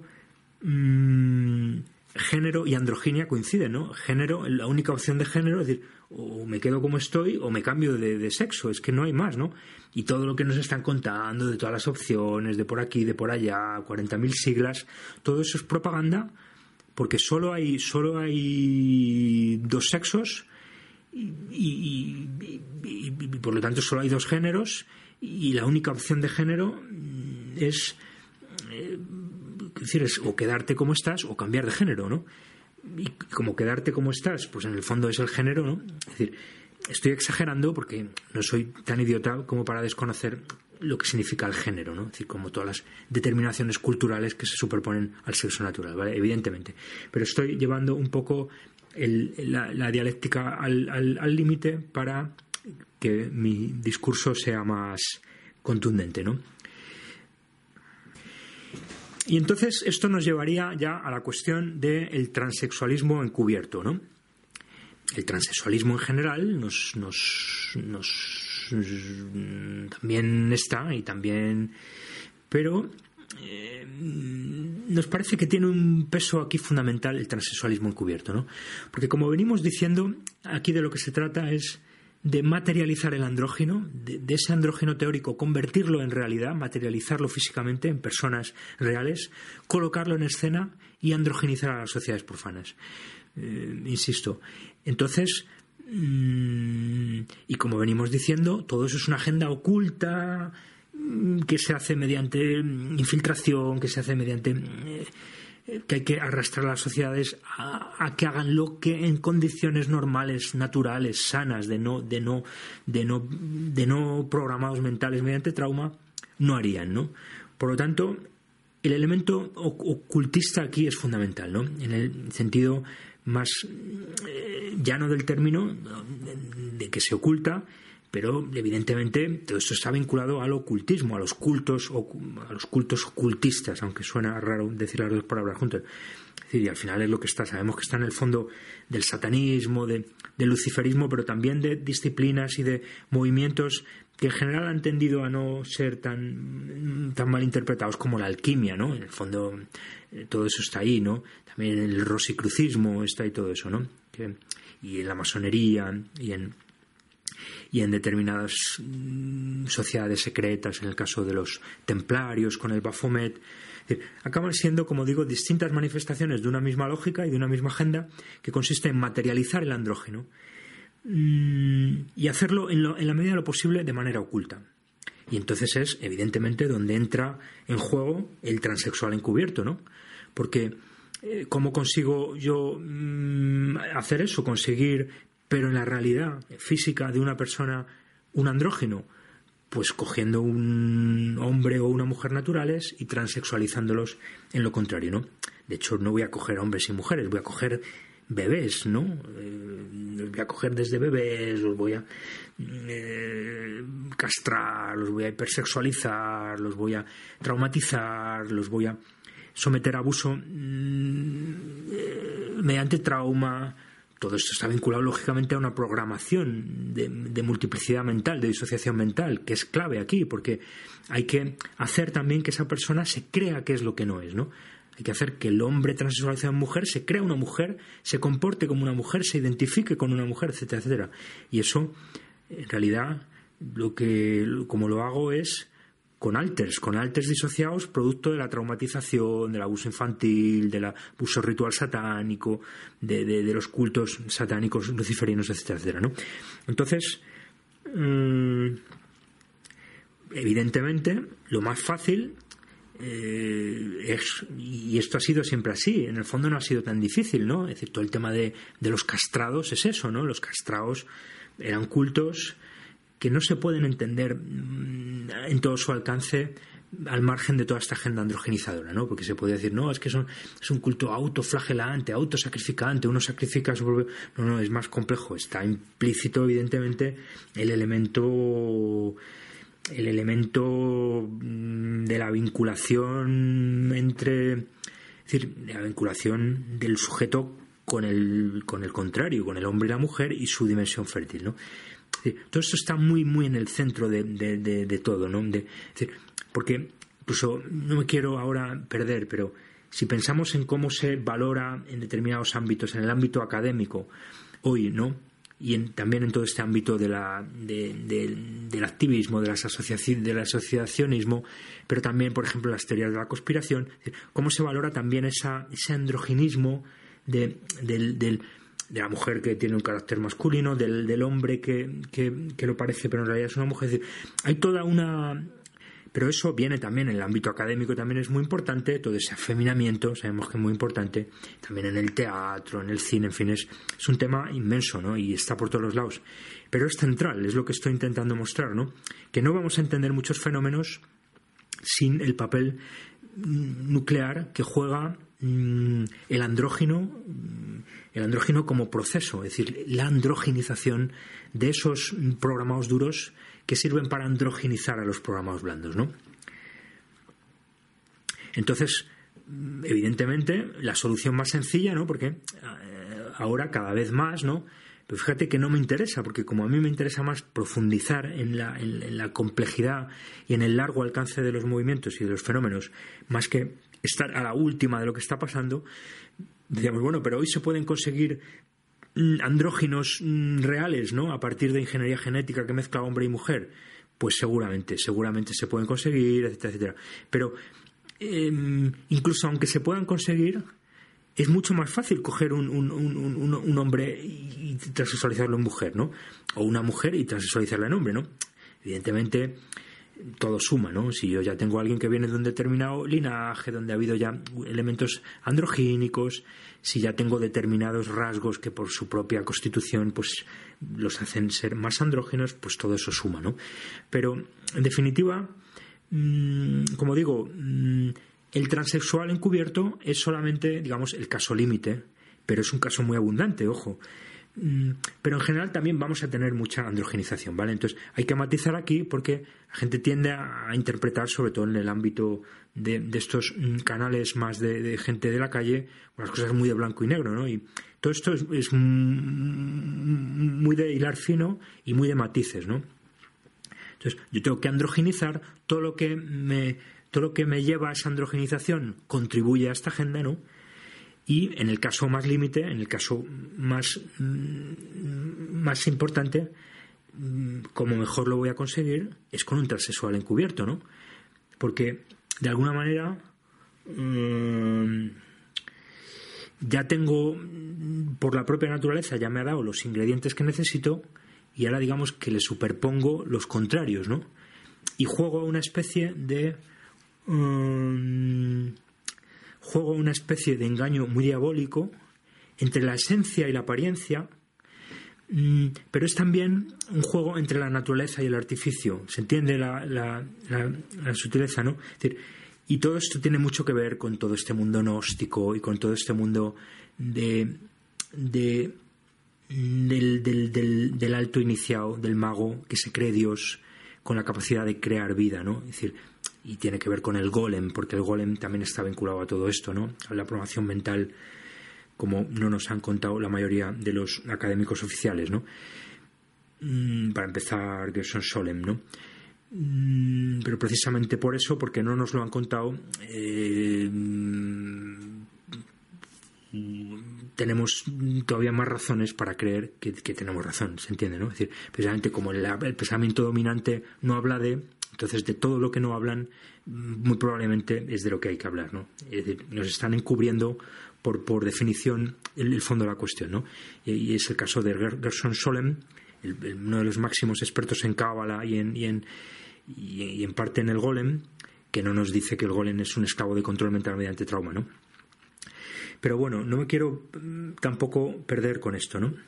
género y androginia coinciden, ¿no? Género, la única opción de género es decir, o me quedo como estoy o me cambio de sexo, es que no hay más, ¿no? Y todo lo que nos están contando de todas las opciones, de por aquí, de por allá, 40.000 siglas, todo eso es propaganda, porque solo hay dos sexos y por lo tanto solo hay dos géneros y la única opción de género es o quedarte como estás o cambiar de género, ¿no? Y como quedarte como estás, pues en el fondo es el género, ¿no? Es decir, estoy exagerando porque no soy tan idiota como para desconocer lo que significa el género, ¿no? Es decir, como todas las determinaciones culturales que se superponen al sexo natural, ¿vale? Evidentemente. Pero estoy llevando un poco la dialéctica al límite para que mi discurso sea más contundente, ¿no? Y entonces esto nos llevaría ya a la cuestión del transexualismo encubierto, ¿no? El transexualismo en general también está y también, pero nos parece que tiene un peso aquí fundamental el transexualismo encubierto, ¿no? Porque como venimos diciendo, aquí de lo que se trata es de materializar el andrógino, de ese andrógino teórico, convertirlo en realidad, materializarlo físicamente en personas reales, colocarlo en escena y androginizar a las sociedades profanas. Insisto. Entonces, y como venimos diciendo, todo eso es una agenda oculta que se hace mediante infiltración, que se hace mediante que hay que arrastrar a las sociedades a que hagan lo que en condiciones normales, naturales, sanas, de no programados mentales mediante trauma, no harían, ¿no? Por lo tanto, el elemento ocultista aquí es fundamental, ¿no? En el sentido más llano del término, de que se oculta, pero evidentemente todo esto está vinculado al ocultismo, a los cultos ocultistas, aunque suena raro decir las dos palabras juntas. Es decir, y al final es lo que está, sabemos que está en el fondo del satanismo, del luciferismo, pero también de disciplinas y de movimientos que en general han tendido a no ser tan mal interpretados como la alquimia, ¿no? En el fondo todo eso está ahí, ¿no? También el rosicrucismo está ahí todo eso, ¿no? y en la masonería y en determinadas sociedades secretas, en el caso de los templarios con el Baphomet. Es decir, acaban siendo, como digo, distintas manifestaciones de una misma lógica y de una misma agenda que consiste en materializar el andrógeno y hacerlo en la medida de lo posible de manera oculta. Y entonces es, evidentemente, donde entra en juego el transexual encubierto, ¿no? Porque ¿cómo consigo yo hacer eso? Conseguir, pero en la realidad física de una persona, un andrógeno, pues cogiendo un hombre o una mujer naturales y transexualizándolos en lo contrario, ¿no? De hecho, no voy a coger hombres y mujeres, voy a coger bebés, ¿no? Los voy a coger desde bebés, los voy a castrar, los voy a hipersexualizar, los voy a traumatizar, los voy a someter a abuso mediante trauma. Todo esto está vinculado lógicamente a una programación de multiplicidad mental, de disociación mental, que es clave aquí, porque hay que hacer también que esa persona se crea que es lo que no es, ¿no? Hay que hacer que el hombre transexualizado en mujer se crea una mujer, se comporte como una mujer, se identifique con una mujer, etcétera, etcétera. Y eso, en realidad, como lo hago es con alters disociados producto de la traumatización, del abuso infantil, del abuso ritual satánico, de los cultos satánicos luciferianos, etcétera, etcétera, ¿no? Entonces, evidentemente, lo más fácil es, y esto ha sido siempre así, en el fondo no ha sido tan difícil, ¿no? Es decir, todo el tema de los castrados es eso, ¿no? Los castrados eran cultos que no se pueden entender en todo su alcance al margen de toda esta agenda androgenizadora, ¿no? Porque se puede decir, no, es que es un culto autoflagelante, autosacrificante, uno sacrifica a su propio... No, es más complejo. Está implícito, evidentemente, el elemento de la vinculación es decir, la vinculación del sujeto con el contrario, con el hombre y la mujer y su dimensión fértil, ¿no? Todo esto está muy muy en el centro de todo, ¿no? Es decir, porque incluso no me quiero ahora perder, pero si pensamos en cómo se valora en determinados ámbitos, en el ámbito académico hoy, ¿no? Y también en todo este ámbito del activismo, del asociacionismo, pero también, por ejemplo, las teorías de la conspiración, es decir, cómo se valora también ese androginismo de la mujer que tiene un carácter masculino, del hombre que lo parece pero en realidad es una mujer. Es decir, hay toda una... Pero eso viene también en el ámbito académico, también es muy importante, todo ese afeminamiento, sabemos que es muy importante, también en el teatro, en el cine, en fin, es un tema inmenso, ¿no? Y está por todos los lados. Pero es central, es lo que estoy intentando mostrar, ¿no? Que no vamos a entender muchos fenómenos sin el papel nuclear que juega el andrógeno como proceso, es decir, la androgenización de esos programados duros que sirven para androgenizar a los programados blandos, ¿no? Entonces, evidentemente, la solución más sencilla, ¿no? Porque ahora cada vez más, ¿no? Pero fíjate que no me interesa, porque como a mí me interesa más profundizar en la complejidad y en el largo alcance de los movimientos y de los fenómenos, más que estar a la última de lo que está pasando, decíamos, bueno, pero hoy se pueden conseguir andróginos reales, ¿no? A partir de ingeniería genética que mezcla hombre y mujer. Pues seguramente se pueden conseguir, etcétera, etcétera. Pero incluso aunque se puedan conseguir, es mucho más fácil coger un hombre y transexualizarlo en mujer, ¿no? O una mujer y transexualizarla en hombre, ¿no? Evidentemente todo suma, ¿no? Si yo ya tengo a alguien que viene de un determinado linaje donde ha habido ya elementos androgínicos, si ya tengo determinados rasgos que por su propia constitución pues los hacen ser más andrógenos, pues todo eso suma, ¿no? Pero en definitiva, como digo, el transexual encubierto es solamente, digamos, el caso límite, pero es un caso muy abundante, ojo. Pero en general también vamos a tener mucha androgenización, ¿vale? Entonces hay que matizar aquí porque la gente tiende a interpretar, sobre todo en el ámbito de estos canales más de gente de la calle, unas cosas muy de blanco y negro, ¿no? Y todo esto es muy de hilar fino y muy de matices, ¿no? Entonces yo tengo que androgenizar todo lo que me lleva a esa androgenización, contribuye a esta agenda, ¿no? Y en el caso más límite, en el caso más importante, como mejor lo voy a conseguir es con un transexual encubierto, ¿no? Porque de alguna manera ya tengo, por la propia naturaleza, ya me ha dado los ingredientes que necesito, y ahora digamos que le superpongo los contrarios, ¿no? Y juego a una especie de engaño muy diabólico entre la esencia y la apariencia, pero es también un juego entre la naturaleza y el artificio. ¿Se entiende la sutileza, no? Es decir, y todo esto tiene mucho que ver con todo este mundo gnóstico y con todo este mundo del alto iniciado, del mago que se cree Dios con la capacidad de crear vida, ¿no? Es decir, y tiene que ver con el golem, porque el golem también está vinculado a todo esto, ¿no? A la programación mental, como no nos han contado la mayoría de los académicos oficiales, ¿no? Para empezar, Gerson Solem, ¿no? Pero precisamente por eso, porque no nos lo han contado, tenemos todavía más razones para creer que tenemos razón, ¿se entiende, no? Es decir, precisamente como el pensamiento dominante no habla entonces de todo lo que no hablan, muy probablemente es de lo que hay que hablar, ¿no? Es decir, nos están encubriendo por definición el fondo de la cuestión, ¿no? Y es el caso de Gerson Solem, uno de los máximos expertos en cábala y en parte en el golem, que no nos dice que el golem es un esclavo de control mental mediante trauma, ¿no? Pero bueno, no me quiero tampoco perder con esto, ¿no?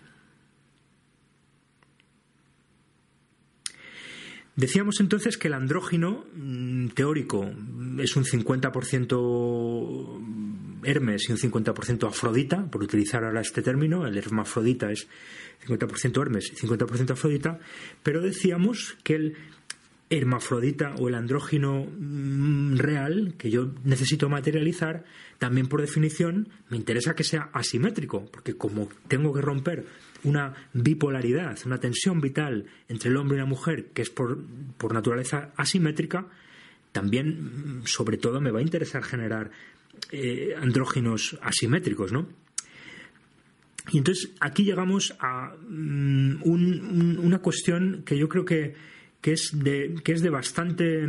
Decíamos entonces que el andrógino teórico es un 50% Hermes y un 50% Afrodita, por utilizar ahora este término. El hermafrodita es 50% Hermes y 50% Afrodita, pero decíamos que el hermafrodita o el andrógino real, que yo necesito materializar, también por definición me interesa que sea asimétrico, porque como tengo que romper una bipolaridad, una tensión vital entre el hombre y la mujer, que es por naturaleza asimétrica, también, sobre todo, me va a interesar generar andróginos asimétricos, ¿no? Y entonces aquí llegamos a una cuestión que yo creo que es de bastante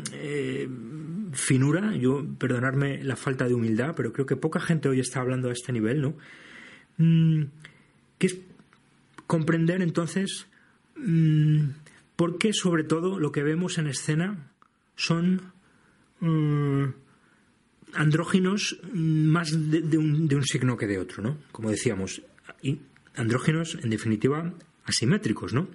finura. Yo, perdonadme la falta de humildad, pero creo que poca gente hoy está hablando a este nivel, ¿no? Que es comprender entonces por qué, sobre todo, lo que vemos en escena son andróginos más de un signo que de otro, ¿no? Como decíamos, y andróginos, en definitiva, asimétricos, ¿no?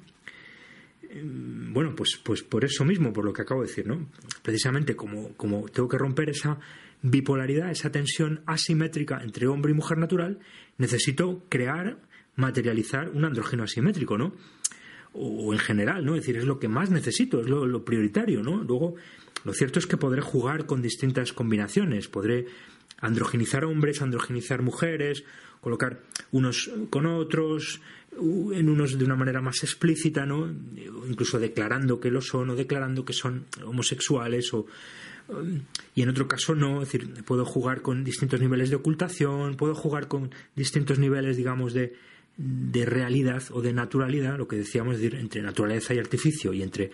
Bueno, pues por eso mismo, por lo que acabo de decir, ¿no? Precisamente como tengo que romper esa bipolaridad, esa tensión asimétrica entre hombre y mujer natural, necesito materializar un andrógeno asimétrico, ¿no? O en general, ¿no? Es decir, es lo que más necesito, es lo prioritario, ¿no? Luego, lo cierto es que podré jugar con distintas combinaciones, podré androgenizar hombres, androgenizar mujeres, colocar unos con otros, en unos de una manera más explícita, ¿no? Incluso declarando que lo son o declarando que son homosexuales y en otro caso no. Es decir, puedo jugar con distintos niveles de ocultación, puedo jugar con distintos niveles, digamos, de realidad o de naturalidad, lo que decíamos, es decir, entre naturaleza y artificio y entre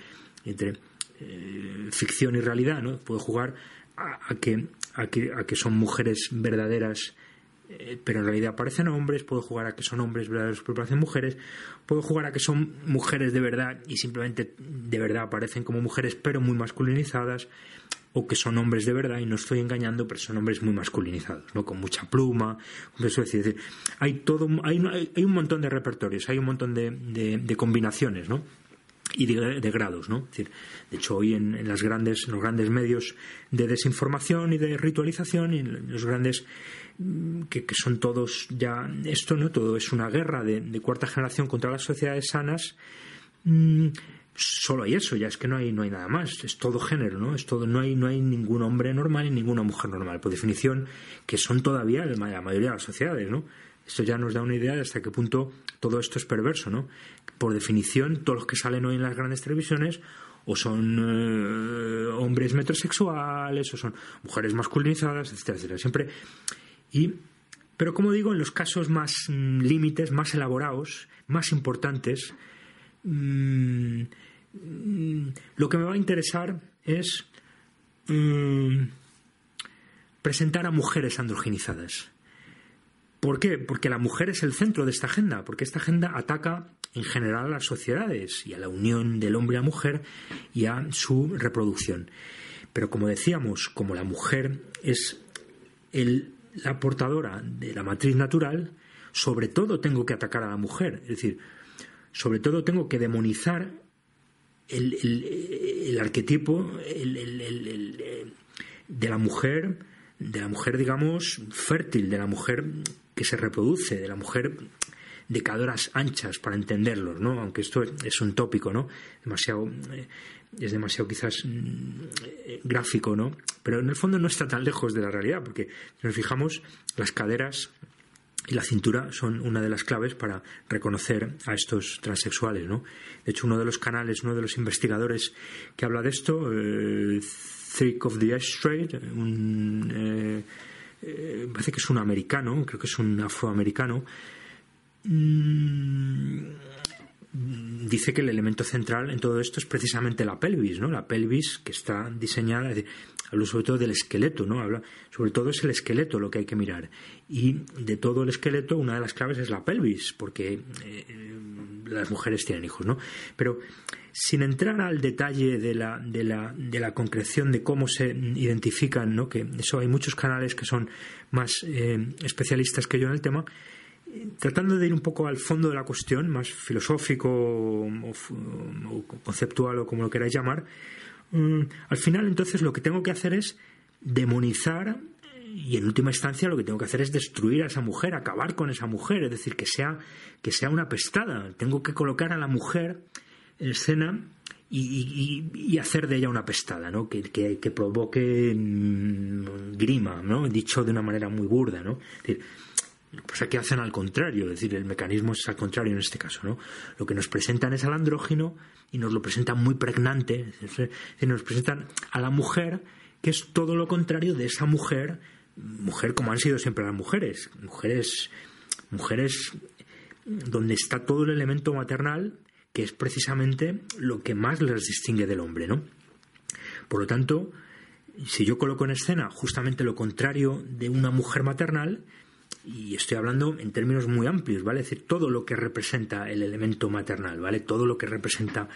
ficción y realidad, ¿no? Puedo jugar a que son mujeres verdaderas, pero en realidad parecen hombres. Puedo jugar a que son hombres verdaderos pero parecen mujeres. Puedo jugar a que son mujeres de verdad y simplemente de verdad aparecen como mujeres pero muy masculinizadas, o que son hombres de verdad y no estoy engañando pero son hombres muy masculinizados, ¿no? Con mucha pluma. Eso es decir, hay un montón de repertorios, hay un montón de combinaciones, ¿no? Y de grados, ¿no? Es decir, de hecho, hoy en los grandes medios de desinformación y de ritualización, y en los grandes que son todos ya esto, ¿no? Todo es una guerra de cuarta generación contra las sociedades sanas. Solo hay eso, ya es que no hay nada más, es todo género, ¿no? Es todo, no hay ningún hombre normal y ninguna mujer normal, por definición, que son todavía la mayoría de las sociedades, ¿no? Esto ya nos da una idea de hasta qué punto todo esto es perverso, ¿no? Por definición, todos los que salen hoy en las grandes televisiones o son hombres metrosexuales o son mujeres masculinizadas, etcétera, etcétera. Siempre. Y Pero como digo, en los casos más límites, más elaborados, más importantes, lo que me va a interesar es presentar a mujeres androginizadas. ¿Por qué? Porque la mujer es el centro de esta agenda, porque esta agenda ataca en general a las sociedades y a la unión del hombre y la mujer y a su reproducción. Pero como decíamos, como la mujer es la portadora de la matriz natural, sobre todo tengo que atacar a la mujer, es decir, sobre todo tengo que demonizar el arquetipo de la mujer, digamos, fértil, de la mujer que se reproduce, de la mujer de caderas anchas, para entenderlos, ¿no? Aunque esto es un tópico, ¿no? Es demasiado quizás gráfico, ¿no? Pero en el fondo no está tan lejos de la realidad, porque si nos fijamos, las caderas y la cintura son una de las claves para reconocer a estos transexuales, ¿no? De hecho, uno de los canales, uno de los investigadores que habla de esto, Thick of the Edge Trade, parece que es un americano, creo que es un afroamericano, dice que el elemento central en todo esto es precisamente la pelvis, ¿no? La pelvis, que está diseñada, hablo sobre todo del esqueleto, ¿no? Habla sobre todo es el esqueleto lo que hay que mirar, y de todo el esqueleto una de las claves es la pelvis, porque las mujeres tienen hijos, ¿no? Pero sin entrar al detalle de la concreción de cómo se identifican, ¿no? Que eso hay muchos canales que son más especialistas que yo en el tema, tratando de ir un poco al fondo de la cuestión, más filosófico o conceptual o como lo queráis llamar, al final entonces lo que tengo que hacer es demonizar, y en última instancia lo que tengo que hacer es destruir a esa mujer, acabar con esa mujer, es decir, que sea una apestada. Tengo que colocar a la mujer en escena y hacer de ella una apestada, ¿no? Que provoque grima, ¿no? Dicho de una manera muy burda, ¿no? Es decir, pues aquí hacen al contrario, es decir, el mecanismo es al contrario en este caso, ¿no? Lo que nos presentan es al andrógino y nos lo presentan muy pregnante, es decir, nos presentan a la mujer, que es todo lo contrario de esa mujer como han sido siempre las mujeres donde está todo el elemento maternal, que es precisamente lo que más les distingue del hombre, ¿no? Por lo tanto, si yo coloco en escena justamente lo contrario de una mujer maternal, y estoy hablando en términos muy amplios, ¿vale? Es decir, todo lo que representa el elemento maternal, ¿vale? Todo lo que representa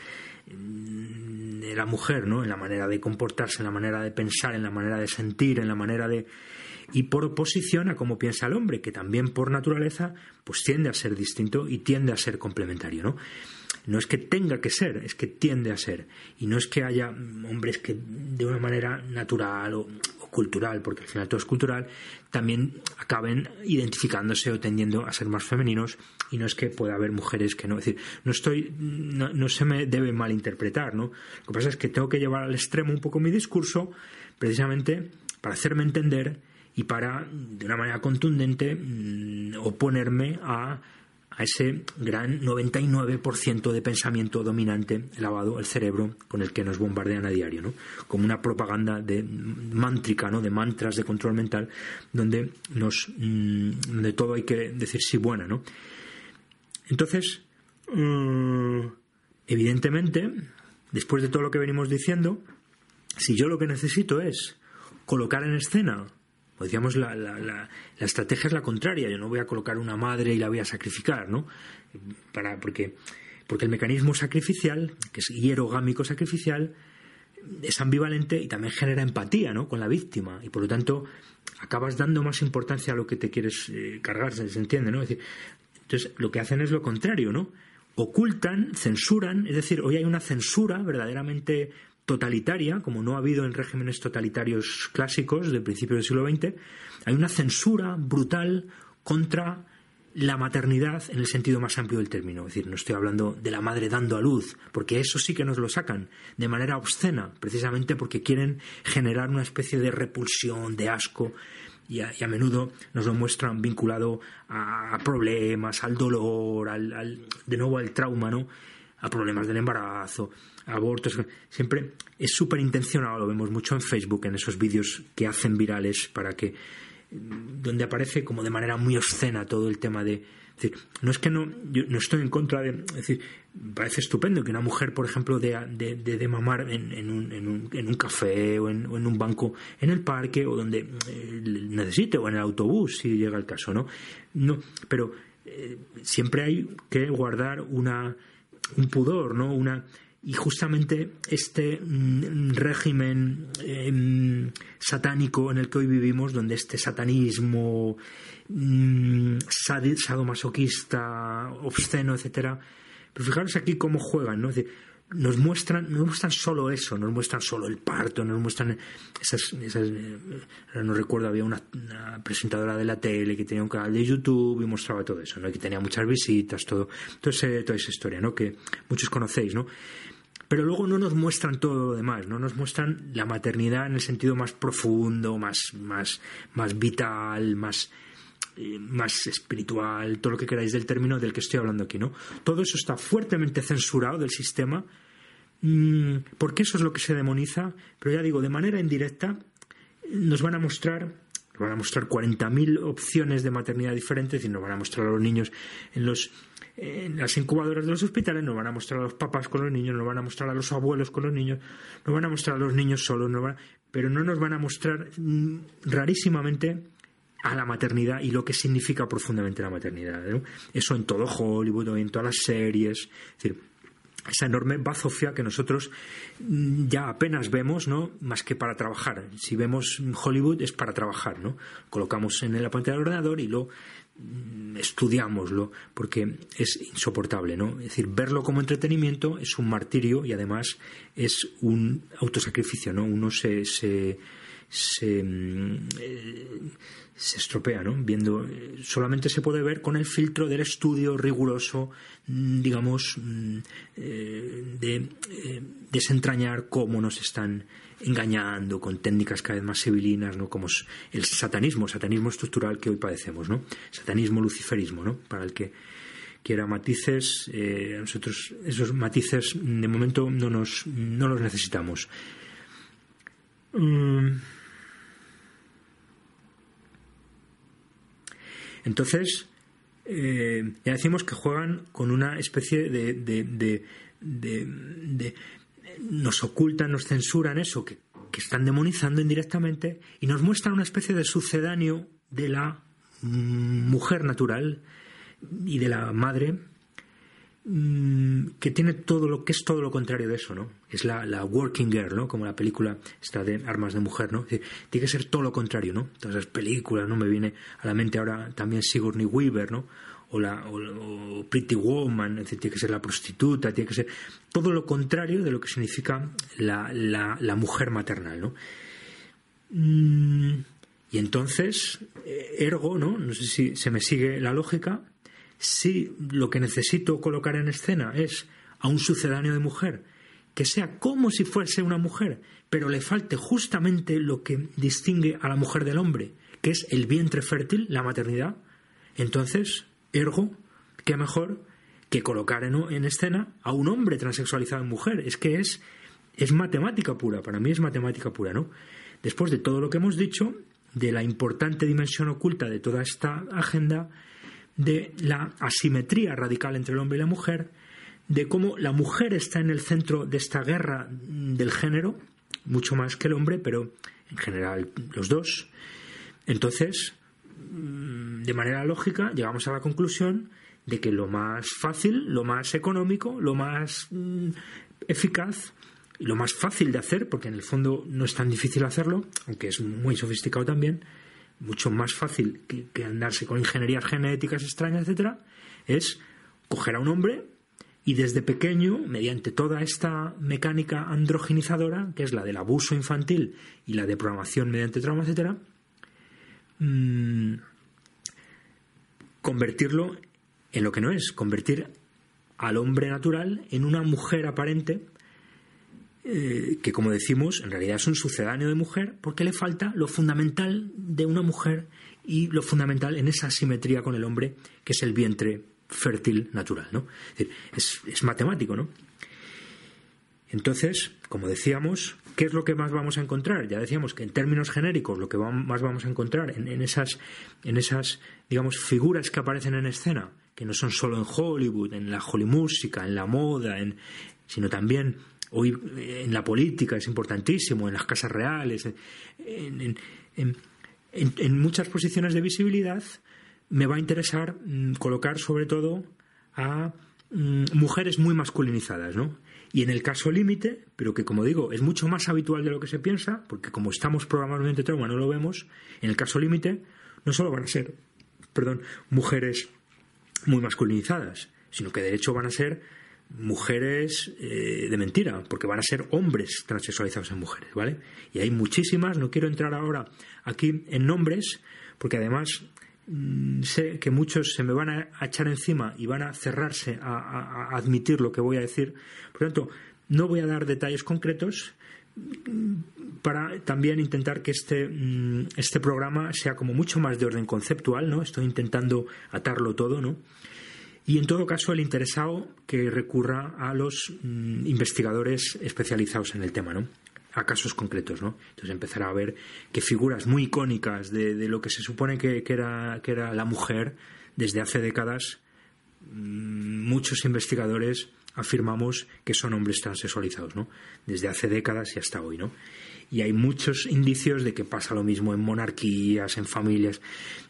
la mujer, ¿no? En la manera de comportarse, en la manera de pensar, en la manera de sentir, en la manera de... Y por oposición a cómo piensa el hombre, que también por naturaleza pues tiende a ser distinto y tiende a ser complementario, ¿no? No es que tenga que ser, es que tiende a ser. Y no es que haya hombres que de una manera natural o cultural, porque al final todo es cultural, también acaben identificándose o tendiendo a ser más femeninos, y no es que pueda haber mujeres que no. Es decir, no se me debe malinterpretar, ¿no? Lo que pasa es que tengo que llevar al extremo un poco mi discurso, precisamente para hacerme entender y para, de una manera contundente, oponerme a ese gran 99% de pensamiento dominante lavado el cerebro con el que nos bombardean a diario, ¿no? Como una propaganda mántrica, ¿no? De mantras de control mental, donde todo hay que decir sí buena, ¿no? Entonces, evidentemente, después de todo lo que venimos diciendo, si yo lo que necesito es colocar en escena, pues decíamos, la estrategia es la contraria. Yo no voy a colocar una madre y la voy a sacrificar, ¿no? Porque el mecanismo sacrificial, que es hierogámico sacrificial, es ambivalente y también genera empatía, ¿no? Con la víctima, y por lo tanto acabas dando más importancia a lo que te quieres cargar, ¿se entiende, no? Es decir, entonces lo que hacen es lo contrario, ¿no? Ocultan, censuran, es decir, hoy hay una censura verdaderamente totalitaria, como no ha habido en regímenes totalitarios clásicos del principio del siglo XX. Hay una censura brutal contra la maternidad en el sentido más amplio del término. Es decir, no estoy hablando de la madre dando a luz, porque eso sí que nos lo sacan de manera obscena, precisamente porque quieren generar una especie de repulsión, de asco, y a menudo nos lo muestran vinculado a problemas, al dolor, de nuevo al trauma, ¿no? A problemas del embarazo, a abortos. Siempre es súper intencionado, lo vemos mucho en Facebook, en esos vídeos que hacen virales para que donde aparece como de manera muy obscena todo el tema de... Es decir, no es que yo no estoy en contra de... Es decir, me parece estupendo que una mujer, por ejemplo, de mamar en un café o en un banco, en el parque o donde necesite, o en el autobús, si llega el caso, ¿no? Pero siempre hay que guardar un pudor, ¿no? Y justamente este régimen satánico en el que hoy vivimos, donde este satanismo sadomasoquista, obsceno, etcétera, pero fijaros aquí cómo juegan, ¿no? Es decir, nos muestran solo eso, nos muestran solo el parto, nos muestran esas ahora no recuerdo, había una presentadora de la tele que tenía un canal de YouTube y mostraba todo eso, ¿no? Y que tenía muchas visitas, toda esa historia, ¿no? Que muchos conocéis, ¿no? Pero luego no nos muestran todo lo demás, no nos muestran la maternidad en el sentido más profundo, más vital, más espiritual, todo lo que queráis del término del que estoy hablando aquí, ¿no? Todo eso está fuertemente censurado del sistema, porque eso es lo que se demoniza, pero ya digo, de manera indirecta nos van a mostrar 40.000 opciones de maternidad diferentes, y nos van a mostrar a los niños en las incubadoras de los hospitales, nos van a mostrar a los papás con los niños, nos van a mostrar a los abuelos con los niños, nos van a mostrar a los niños solos, pero no nos van a mostrar rarísimamente a la maternidad y lo que significa profundamente la maternidad, ¿no? Eso en todo Hollywood, en todas las series, es decir, esa enorme bazofia que nosotros ya apenas vemos, ¿no? Más que para trabajar. Si vemos Hollywood es para trabajar, ¿no? Colocamos en la pantalla del ordenador y lo estudiámoslo, porque es insoportable, ¿no? Es decir, verlo como entretenimiento es un martirio y además es un autosacrificio, ¿no? Uno se estropea, ¿no? Viendo, solamente se puede ver con el filtro del estudio riguroso, digamos, de desentrañar cómo nos están engañando con técnicas cada vez más civilinas, ¿no? Como es el satanismo estructural que hoy padecemos, ¿no? Satanismo, luciferismo, ¿no? Para el que quiera matices, nosotros esos matices de momento no los necesitamos. Entonces, ya decimos que juegan con una especie de nos ocultan, nos censuran eso que están demonizando indirectamente, y nos muestran una especie de sucedáneo de la mujer natural y de la madre, que tiene todo lo que es todo lo contrario de eso, ¿no? Es la working girl, ¿no? Como la película esta de Armas de Mujer, ¿no? Tiene que ser todo lo contrario, ¿no? Todas esas películas, ¿no? Me viene a la mente ahora también Sigourney Weaver, ¿no? O Pretty Woman, es decir, tiene que ser la prostituta, tiene que ser todo lo contrario de lo que significa la mujer maternal, ¿no? Y entonces, ergo, ¿no? No sé si se me sigue la lógica. Si lo que necesito colocar en escena es a un sucedáneo de mujer que sea como si fuese una mujer, pero le falte justamente lo que distingue a la mujer del hombre, que es el vientre fértil, la maternidad, entonces, ergo, qué mejor que colocar en escena a un hombre transexualizado en mujer. Es que es matemática pura, para mí es matemática pura, ¿no? Después de todo lo que hemos dicho, de la importante dimensión oculta de toda esta agenda, de la asimetría radical entre el hombre y la mujer, de cómo la mujer está en el centro de esta guerra del género, mucho más que el hombre, pero en general los dos. Entonces, de manera lógica, llegamos a la conclusión de que lo más fácil, lo más económico, lo más eficaz y lo más fácil de hacer, porque en el fondo no es tan difícil hacerlo, aunque es muy sofisticado también, mucho más fácil que andarse con ingenierías genéticas extrañas, etcétera, es coger a un hombre y desde pequeño, mediante toda esta mecánica androgenizadora, que es la del abuso infantil y la de programación mediante trauma, etcétera, convertirlo en lo que no es, convertir al hombre natural en una mujer aparente, que, como decimos, en realidad es un sucedáneo de mujer, porque le falta lo fundamental de una mujer y lo fundamental en esa asimetría con el hombre, que es el vientre fértil natural, ¿no? Es decir, es matemático, ¿no? Entonces, como decíamos, ¿qué es lo que más vamos a encontrar? Ya decíamos que en términos genéricos lo que más vamos a encontrar en esas, digamos, figuras que aparecen en escena, que no son solo en Hollywood, en la Hollymúsica, en la moda, sino también hoy en la política, es importantísimo, en las casas reales, en muchas posiciones de visibilidad, me va a interesar colocar sobre todo a mujeres muy masculinizadas, ¿no? Y en el caso límite, pero que como digo es mucho más habitual de lo que se piensa, porque como estamos programados mediante trauma no lo vemos, en el caso límite no solo van a ser mujeres muy masculinizadas, sino que de hecho van a ser mujeres de mentira, porque van a ser hombres transexualizados en mujeres, ¿vale? Y hay muchísimas, no quiero entrar ahora aquí en nombres, porque además sé que muchos se me van a echar encima y van a cerrarse a admitir lo que voy a decir. Por lo tanto, no voy a dar detalles concretos para también intentar que este programa sea como mucho más de orden conceptual, ¿no? Estoy intentando atarlo todo, ¿no? Y en todo caso el interesado que recurra a los investigadores especializados en el tema, ¿no? A casos concretos, ¿no? Entonces empezará a ver que figuras muy icónicas de lo que se supone que era la mujer desde hace décadas, muchos investigadores afirmamos que son hombres transexualizados, ¿no? Desde hace décadas y hasta hoy, ¿no? Y hay muchos indicios de que pasa lo mismo en monarquías, en familias,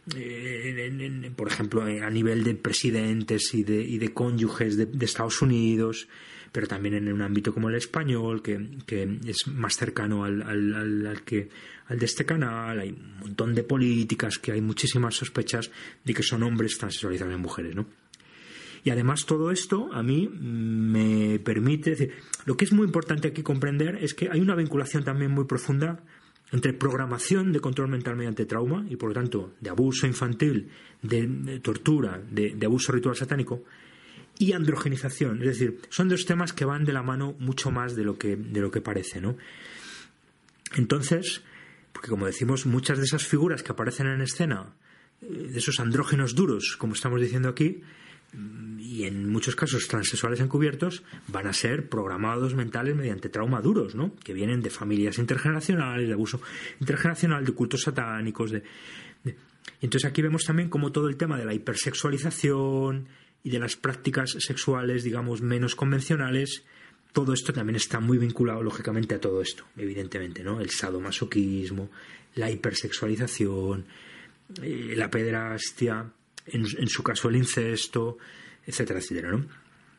por ejemplo, a nivel de presidentes y de cónyuges de Estados Unidos, pero también en un ámbito como el español, que es más cercano al de este canal. Hay un montón de políticas que hay muchísimas sospechas de que son hombres transexualizados en mujeres, ¿no? Y además todo esto a mí me permite decir, lo que es muy importante aquí comprender es que hay una vinculación también muy profunda entre programación de control mental mediante trauma y por lo tanto de abuso infantil, de tortura, de abuso ritual satánico y androgenización. Es decir, son dos temas que van de la mano mucho más de lo que parece, ¿no? Entonces, porque como decimos, muchas de esas figuras que aparecen en escena, de esos andrógenos duros, como estamos diciendo aquí, y en muchos casos transexuales encubiertos, van a ser programados mentales mediante trauma duros, ¿no? Que vienen de familias intergeneracionales, de abuso intergeneracional, de cultos satánicos. Y entonces aquí vemos también como todo el tema de la hipersexualización y de las prácticas sexuales, digamos, menos convencionales, todo esto también está muy vinculado, lógicamente, a todo esto, evidentemente, ¿no? El sadomasoquismo, la hipersexualización, la pederastia, en su caso el incesto, etcétera, etcétera, ¿no?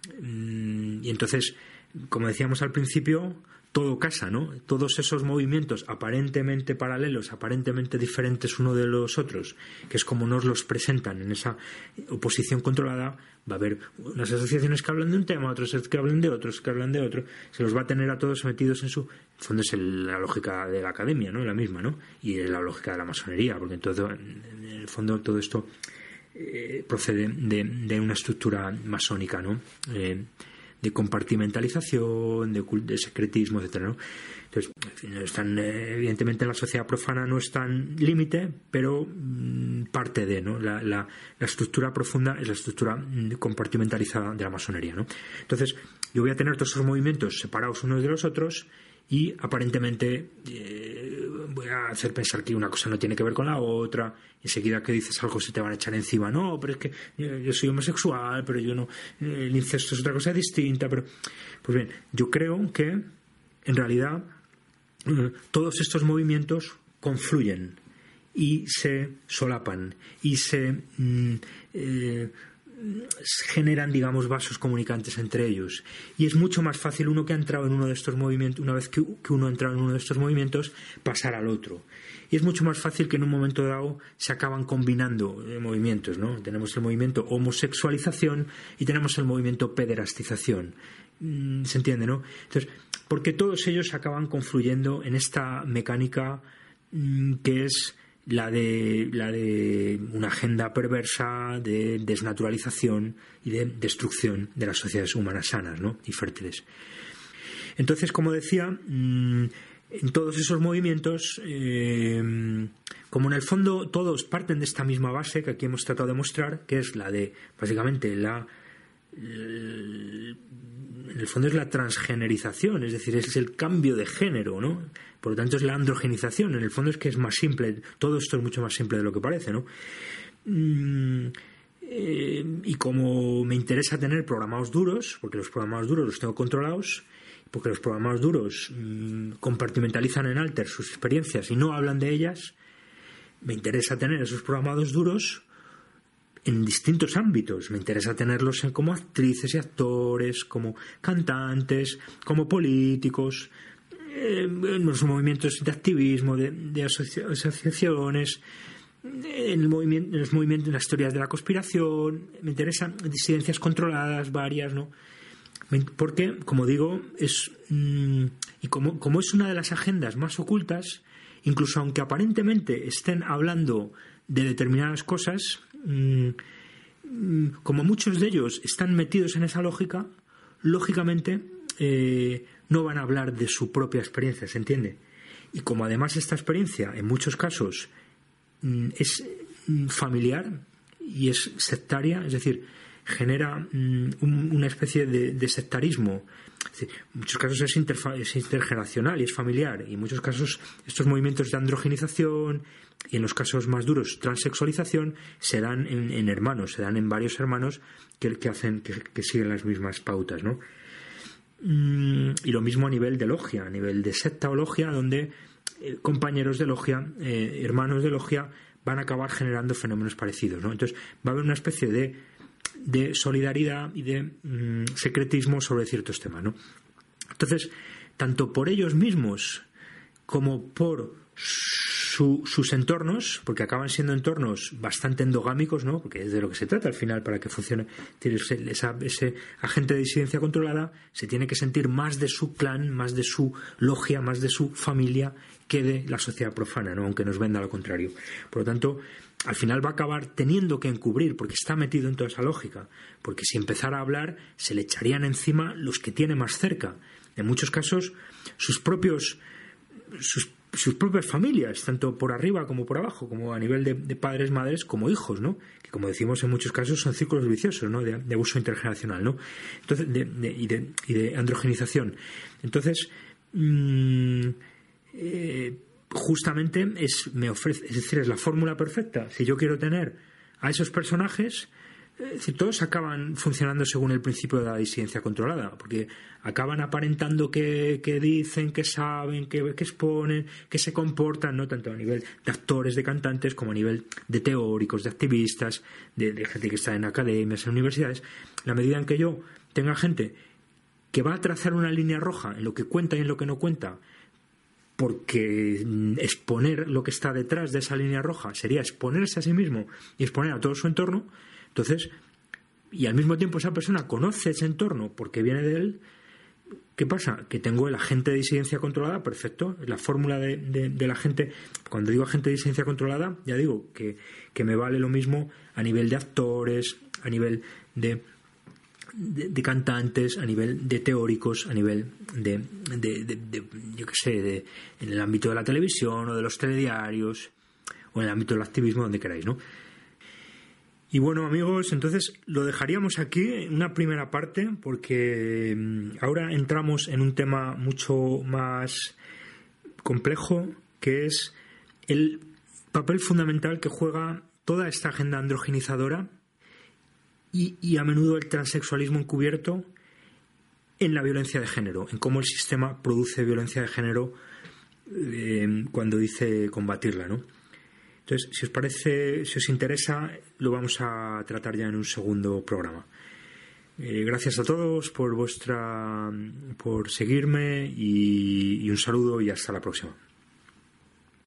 Y entonces, como decíamos al principio, todo casa, ¿no? Todos esos movimientos aparentemente paralelos, aparentemente diferentes uno de los otros, que es como nos los presentan en esa oposición controlada, va a haber unas asociaciones que hablan de un tema, otros que hablan de otros, que hablan de otro, se los va a tener a todos metidos en su... En el fondo es la lógica de la academia, ¿no? La misma, ¿no? Y la lógica de la masonería, porque en el fondo todo esto procede de una estructura masónica, ¿no? De compartimentalización, de secretismo, etcétera, ¿no? Entonces, están, evidentemente, en la sociedad profana no es tan límite, pero parte de, ¿no? La estructura profunda es la estructura compartimentalizada de la masonería, ¿no? Entonces, yo voy a tener todos esos movimientos separados unos de los otros y aparentemente voy a hacer pensar que una cosa no tiene que ver con la otra. Enseguida que dices algo se te van a echar encima. No, pero es que yo soy homosexual, pero yo no, el incesto es otra cosa distinta. Pero pues bien, yo creo que en realidad todos estos movimientos confluyen y se solapan y se generan, digamos, vasos comunicantes entre ellos, y es mucho más fácil uno que ha entrado en uno de estos movimientos, una vez que uno ha entrado en uno de estos movimientos, pasar al otro, y es mucho más fácil que en un momento dado se acaban combinando movimientos, ¿no? Tenemos el movimiento homosexualización y tenemos el movimiento pederastización, ¿se entiende, no? Entonces, porque todos ellos acaban confluyendo en esta mecánica que es la de una agenda perversa de desnaturalización y de destrucción de las sociedades humanas sanas, ¿no? Y fértiles. Entonces, como decía, en todos esos movimientos, como en el fondo todos parten de esta misma base que aquí hemos tratado de mostrar, que es la de, básicamente, en el fondo es la transgenerización, es decir, es el cambio de género, ¿no? Por lo tanto es la androgenización, en el fondo es que es más simple, todo esto es mucho más simple de lo que parece, ¿no? Y como me interesa tener programados duros, porque los programados duros los tengo controlados, porque los programados duros compartimentalizan en alter sus experiencias y no hablan de ellas, me interesa tener esos programados duros en distintos ámbitos. Me interesa tenerlos como actrices y actores, como cantantes, como políticos, en los movimientos de activismo, de asociaciones, en los movimientos, en las teorías de la conspiración. Me interesan disidencias controladas, varias, ¿no? Porque, como digo, y como es una de las agendas más ocultas, incluso aunque aparentemente estén hablando de determinadas cosas, como muchos de ellos están metidos en esa lógica, lógicamente no van a hablar de su propia experiencia, ¿se entiende? Y como además esta experiencia en muchos casos es familiar y es sectaria, es decir, genera una especie de sectarismo. Es decir, en muchos casos es intergeneracional y es familiar, y en muchos casos estos movimientos de androgenización, y en los casos más duros transexualización, se dan en hermanos, se dan en varios hermanos que siguen las mismas pautas, ¿no? Y lo mismo a nivel de logia, a nivel de secta o logia, donde compañeros de logia, hermanos de logia, van a acabar generando fenómenos parecidos, ¿no? Entonces va a haber una especie de solidaridad y de secretismo sobre ciertos temas, ¿no? Entonces, tanto por ellos mismos como por sus entornos, porque acaban siendo entornos bastante endogámicos, ¿no? Porque es de lo que se trata al final para que funcione. Ese agente de disidencia controlada se tiene que sentir más de su clan, más de su logia, más de su familia que de la sociedad profana, ¿no? Aunque nos venda lo contrario. Por lo tanto, al final va a acabar teniendo que encubrir, porque está metido en toda esa lógica, porque si empezara a hablar se le echarían encima los que tiene más cerca, en muchos casos sus propias familias, tanto por arriba como por abajo, como a nivel de padres, madres, como hijos, ¿no? Que, como decimos, en muchos casos son círculos viciosos, ¿no? De abuso intergeneracional, ¿no? Entonces, y de androgenización. Entonces, justamente es decir, es la fórmula perfecta. Si yo quiero tener a esos personajes, es decir, todos acaban funcionando según el principio de la disidencia controlada, porque acaban aparentando que dicen, que saben, que exponen, que se comportan, no tanto a nivel de actores, de cantantes, como a nivel de teóricos, de activistas, de gente que está en academias, en universidades. La medida en que yo tenga gente que va a trazar una línea roja en lo que cuenta y en lo que no cuenta, porque exponer lo que está detrás de esa línea roja sería exponerse a sí mismo y exponer a todo su entorno. Entonces, y al mismo tiempo esa persona conoce ese entorno porque viene de él, ¿qué pasa? Que tengo el agente de disidencia controlada, perfecto, la fórmula de la gente. Cuando digo agente de disidencia controlada, ya digo que me vale lo mismo a nivel de actores, a nivel de cantantes, a nivel de teóricos, a nivel yo qué sé, en el ámbito de la televisión o de los telediarios o en el ámbito del activismo, donde queráis, ¿no? Y bueno, amigos, entonces lo dejaríamos aquí en una primera parte, porque ahora entramos en un tema mucho más complejo, que es el papel fundamental que juega toda esta agenda androgenizadora y a menudo el transexualismo encubierto en la violencia de género, en cómo el sistema produce violencia de género cuando dice combatirla, ¿no? Entonces, si os parece, si os interesa, lo vamos a tratar ya en un segundo programa. Gracias a todos por seguirme y un saludo y hasta la próxima.